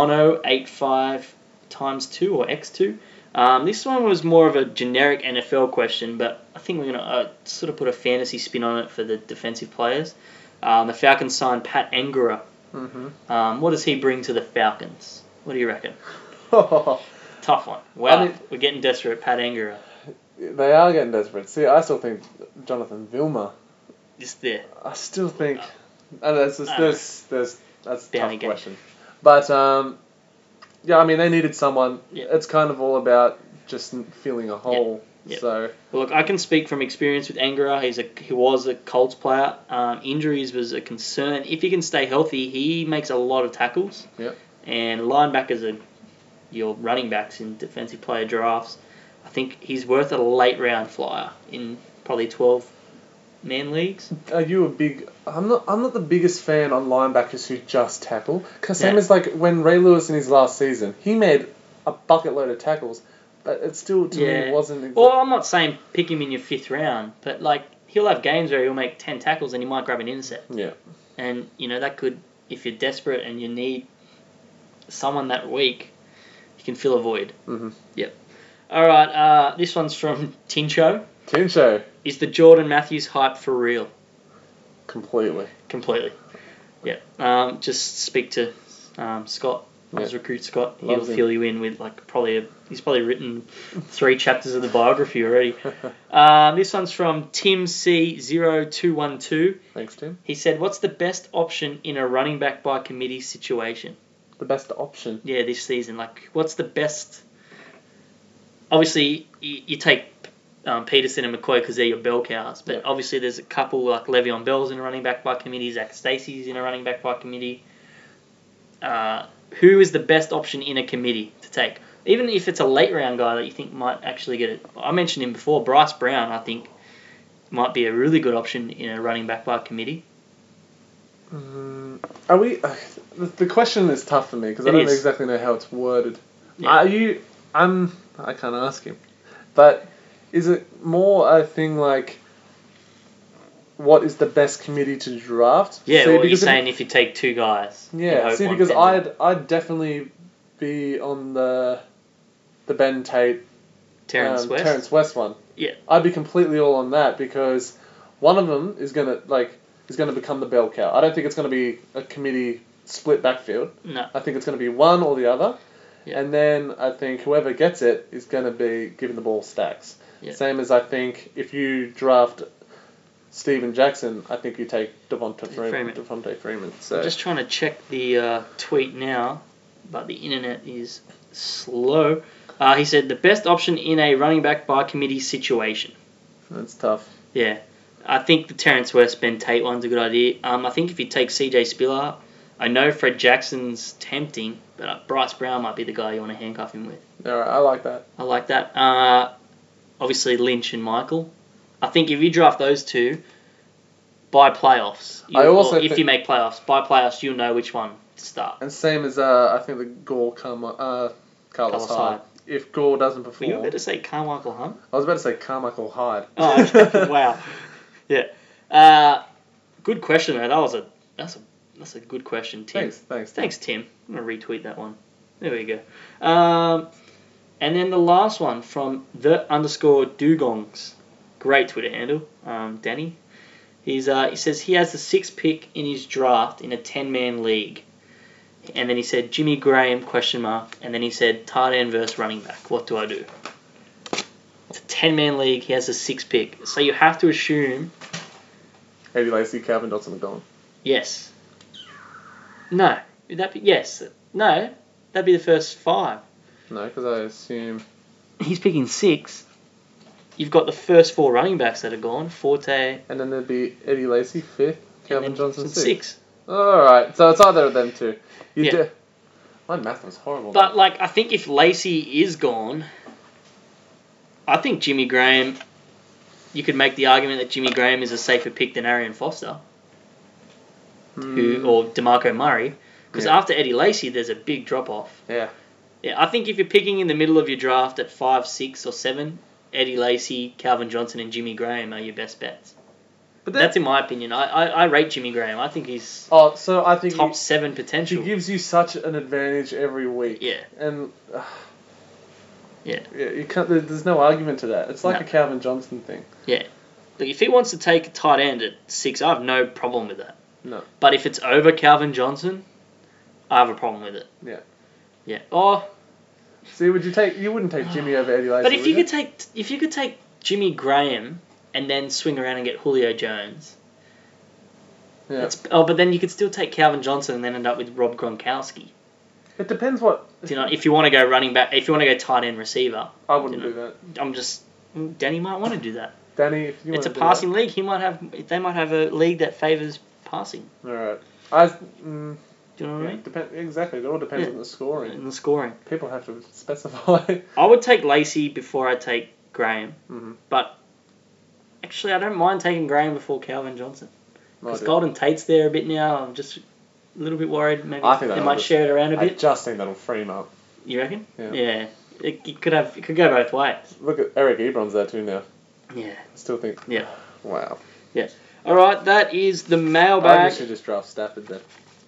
@mono85x2 or x2. This one was more of a generic NFL question, but I think we're going to sort of put a fantasy spin on it for the defensive players. The Falcons signed Pat Angura. Mm-hmm. What does he bring to the Falcons? What do you reckon? Tough one. Wow, I mean- we're getting desperate. Pat Angura. They are getting desperate. See, I still think Jonathan Vilma. Just there. I still think. That's a tough Down again. question. But yeah, I mean they needed someone. Yeah. It's kind of all about just filling a hole. Yep. So Well, look, I can speak from experience with Angara. He was a Colts player. Injuries was a concern. If he can stay healthy, he makes a lot of tackles. Yep. And linebackers are your running backs in defensive player drafts. I think he's worth a late round flyer in probably 12-man leagues. are you a big? I'm not the biggest fan on linebackers who just tackle. Cause same Yeah. as like when Ray Lewis in his last season, he made a bucket load of tackles, but it still to me wasn't. Well, I'm not saying pick him in your 5th round, but like he'll have games where he'll make 10 tackles and he might grab an intercept. Yeah. And that could, if you're desperate and you need someone that week, you can fill a void. Mm-hmm. Yep. All right. This one's from Tincho. Tincho. Is the Jordan Matthews hype for real? Completely. Completely. Yeah. Just speak to Scott. Let's recruit Scott. He'll Loves him. fill you in with he's probably written 3 chapters of the biography already. This one's from Tim C0212. Thanks, Tim. He said, "What's the best option in a running back by committee situation?" The best option. Yeah, this season. Like, what's the best? Obviously, you take Peterson and McCoy because they're your bell cows. But obviously, there's a couple like Le'Veon Bell's in a running back by committee. Zach Stacy's in a running back by committee. Who is the best option in a committee to take? Even if it's a late round guy that you think might actually get it. I mentioned him before. Bryce Brown, I think, might be a really good option in a running back by committee. Are we? The question is tough for me because I It don't is. exactly know how it's worded. Yeah. Are you? I can't ask him, but is it more a thing like? What is the best committee to draft? Yeah, See, well, you're because saying if you take 2 guys. and Yeah, hope see, one because pans out. I'd definitely be on the Ben Tate, Terrence West. Terrence West one. Yeah. I'd be completely all on that because one of them is gonna become the bell cow. I don't think it's gonna be a committee split backfield. No. I think it's gonna be one or the other, Yeah. and then I think whoever gets it is gonna be given the ball stacks. Yeah. Same as I think if you draft Steven Jackson, I think you take Devonta Freeman. So I'm just trying to check the tweet now, but the internet is slow. He said the best option in a running back by committee situation. that's tough. Yeah. I think the Terrence West, Ben Tate one's a good idea. I think if you take CJ Spiller, I know Fred Jackson's tempting, but Bryce Brown might be the guy you want to handcuff him with. All right, I like that. I like that. Obviously, Lynch and Michael. I think if you draft those 2 by playoffs, if you make playoffs, by playoffs, you'll know which one to start. And same as I think the Gore Carlos Carlos Hyde. Hyde. If Gore doesn't Were perform, you about to say Carmichael Hunt? I was about to say Carmichael Hyde. Oh, okay. Wow. Yeah. Good question, though. That's a good question, Tim. Thanks. Tim. I'm gonna retweet that one. There we go. And then the last one from _Dugongs. Great Twitter handle, Danny. He says he has the 6th pick in his draft in a 10-man league. And then he said Jimmy Graham, ? And then he said tight end versus running back. What do I do? It's a 10-man league. He has the 6th pick. So you have to assume Eddie Lacy, Calvin Johnson, McDonald. yes. No. Would that be yes? No. That'd be the first 5. No, because I assume He's picking 6. You've got the first 4 running backs that are gone. Forte. and then there'd be Eddie Lacy 5th, Calvin Johnson 6th. 6. All right, so it's either of them 2. Yeah. My math was horrible. But I think if Lacey is gone, I think Jimmy Graham. You could make the argument that Jimmy Graham is a safer pick than Arian Foster, or DeMarco Murray, because after Eddie Lacy, there's a big drop off. Yeah. Yeah, I think if you're picking in the middle of your draft at 5, 6, or 7, Eddie Lacy, Calvin Johnson, and Jimmy Graham are your best bets. But That's in my opinion. I rate Jimmy Graham. I think he's so I think top 7 potential. he gives you such an advantage every week. Yeah. And Yeah. you can't. There's no argument to that. It's like No. a Calvin Johnson thing. Yeah. Look, if he wants to take a tight end at 6, I have no problem with that. No. But if it's over Calvin Johnson, I have a problem with it. Yeah. Yeah. Or See, you wouldn't take Jimmy over Eddie Lacy, But if you would could take Jimmy Graham and then swing around and get Julio Jones. Yeah. But then you could still take Calvin Johnson and then end up with Rob Gronkowski. It depends what... Do you know, if you want to go running back, if you want to go tight end receiver. I wouldn't do that. Danny might want to do that. Danny, if you want It's to a do passing league. They might have a league that favors passing. Alright. Do you know what I mean? Exactly. It all depends Yeah. on the scoring. In the scoring. People have to specify. I would take Lacey before I take Graham. Mhm. But actually, I don't mind taking Graham before Calvin Johnson. No Because idea. Golden Tate's there a bit now. I'm just a little bit worried. Maybe I think they that'll might just- share it around a I bit. just think that'll free him up. You reckon? Yeah. It could go both ways. Look at Eric Ebron's there too now. Yeah. I still think... Yeah. Wow. All right, that is the I mailbag. should just draft Stafford then.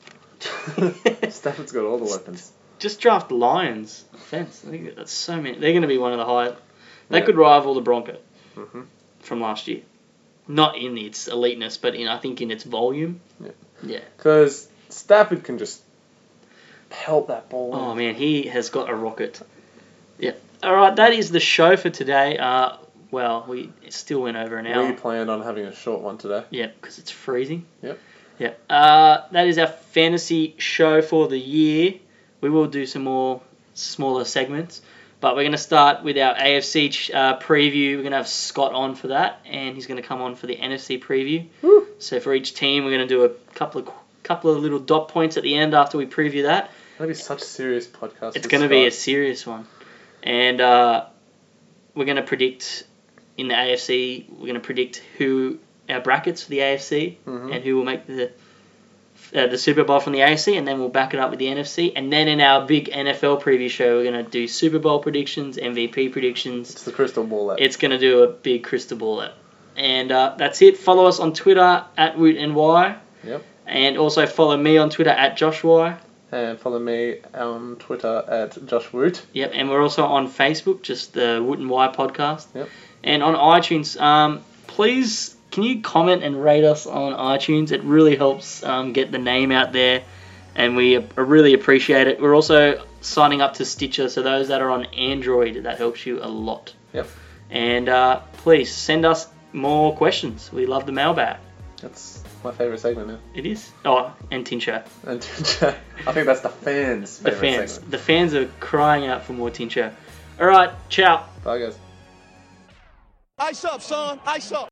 Stafford's got all the weapons. Just draft Lions defense. I think that's so many. They're going to be one of the highest. They Yeah. could rival the Broncos Mhm. from last year. Not in its eliteness, but I think in its volume. Yeah. Because Stafford can just pelt that ball. Oh man, he has got a rocket. Yeah. All right, that is the show for today. Well, we still went over an hour. We planned on having a short one today. Yeah, because it's freezing. Yep. Yeah. That is our fantasy show for the year. We will do some more smaller segments, but we're going to start with our AFC preview. We're going to have Scott on for that, and he's going to come on for the NFC preview. Woo. So for each team, we're going to do a couple of little dot points at the end after we preview that. That'll be such a serious podcast. It's with going to be a Scott. serious one, and we're going to predict in the AFC. We're going to predict who our brackets for the AFC Mhm. and who will make the Super Bowl from the AFC, and then we'll back it up with the NFC. And then in our big NFL preview show, we're going to do Super Bowl predictions, MVP predictions. It's the crystal ball. It's going to do a big crystal ball app. And that's it. Follow us on Twitter at WootNY. Yep. And also follow me on Twitter at JoshY. And follow me on Twitter at Josh Woot. Yep. And we're also on Facebook, just the Woot and Y podcast. Yep. And on iTunes, please, can you comment and rate us on iTunes? It really helps get the name out there, and we really appreciate it. We're also signing up to Stitcher, so those that are on Android, that helps you a lot. Yep. And please send us more questions. We love the mailbag. That's my favourite segment now. It is. Oh, and Tin Show. And I think that's the fans' The favourite fans. segment. The fans are crying out for more Tin Show. All right, ciao. Bye, guys. Ice up, son. Ice up.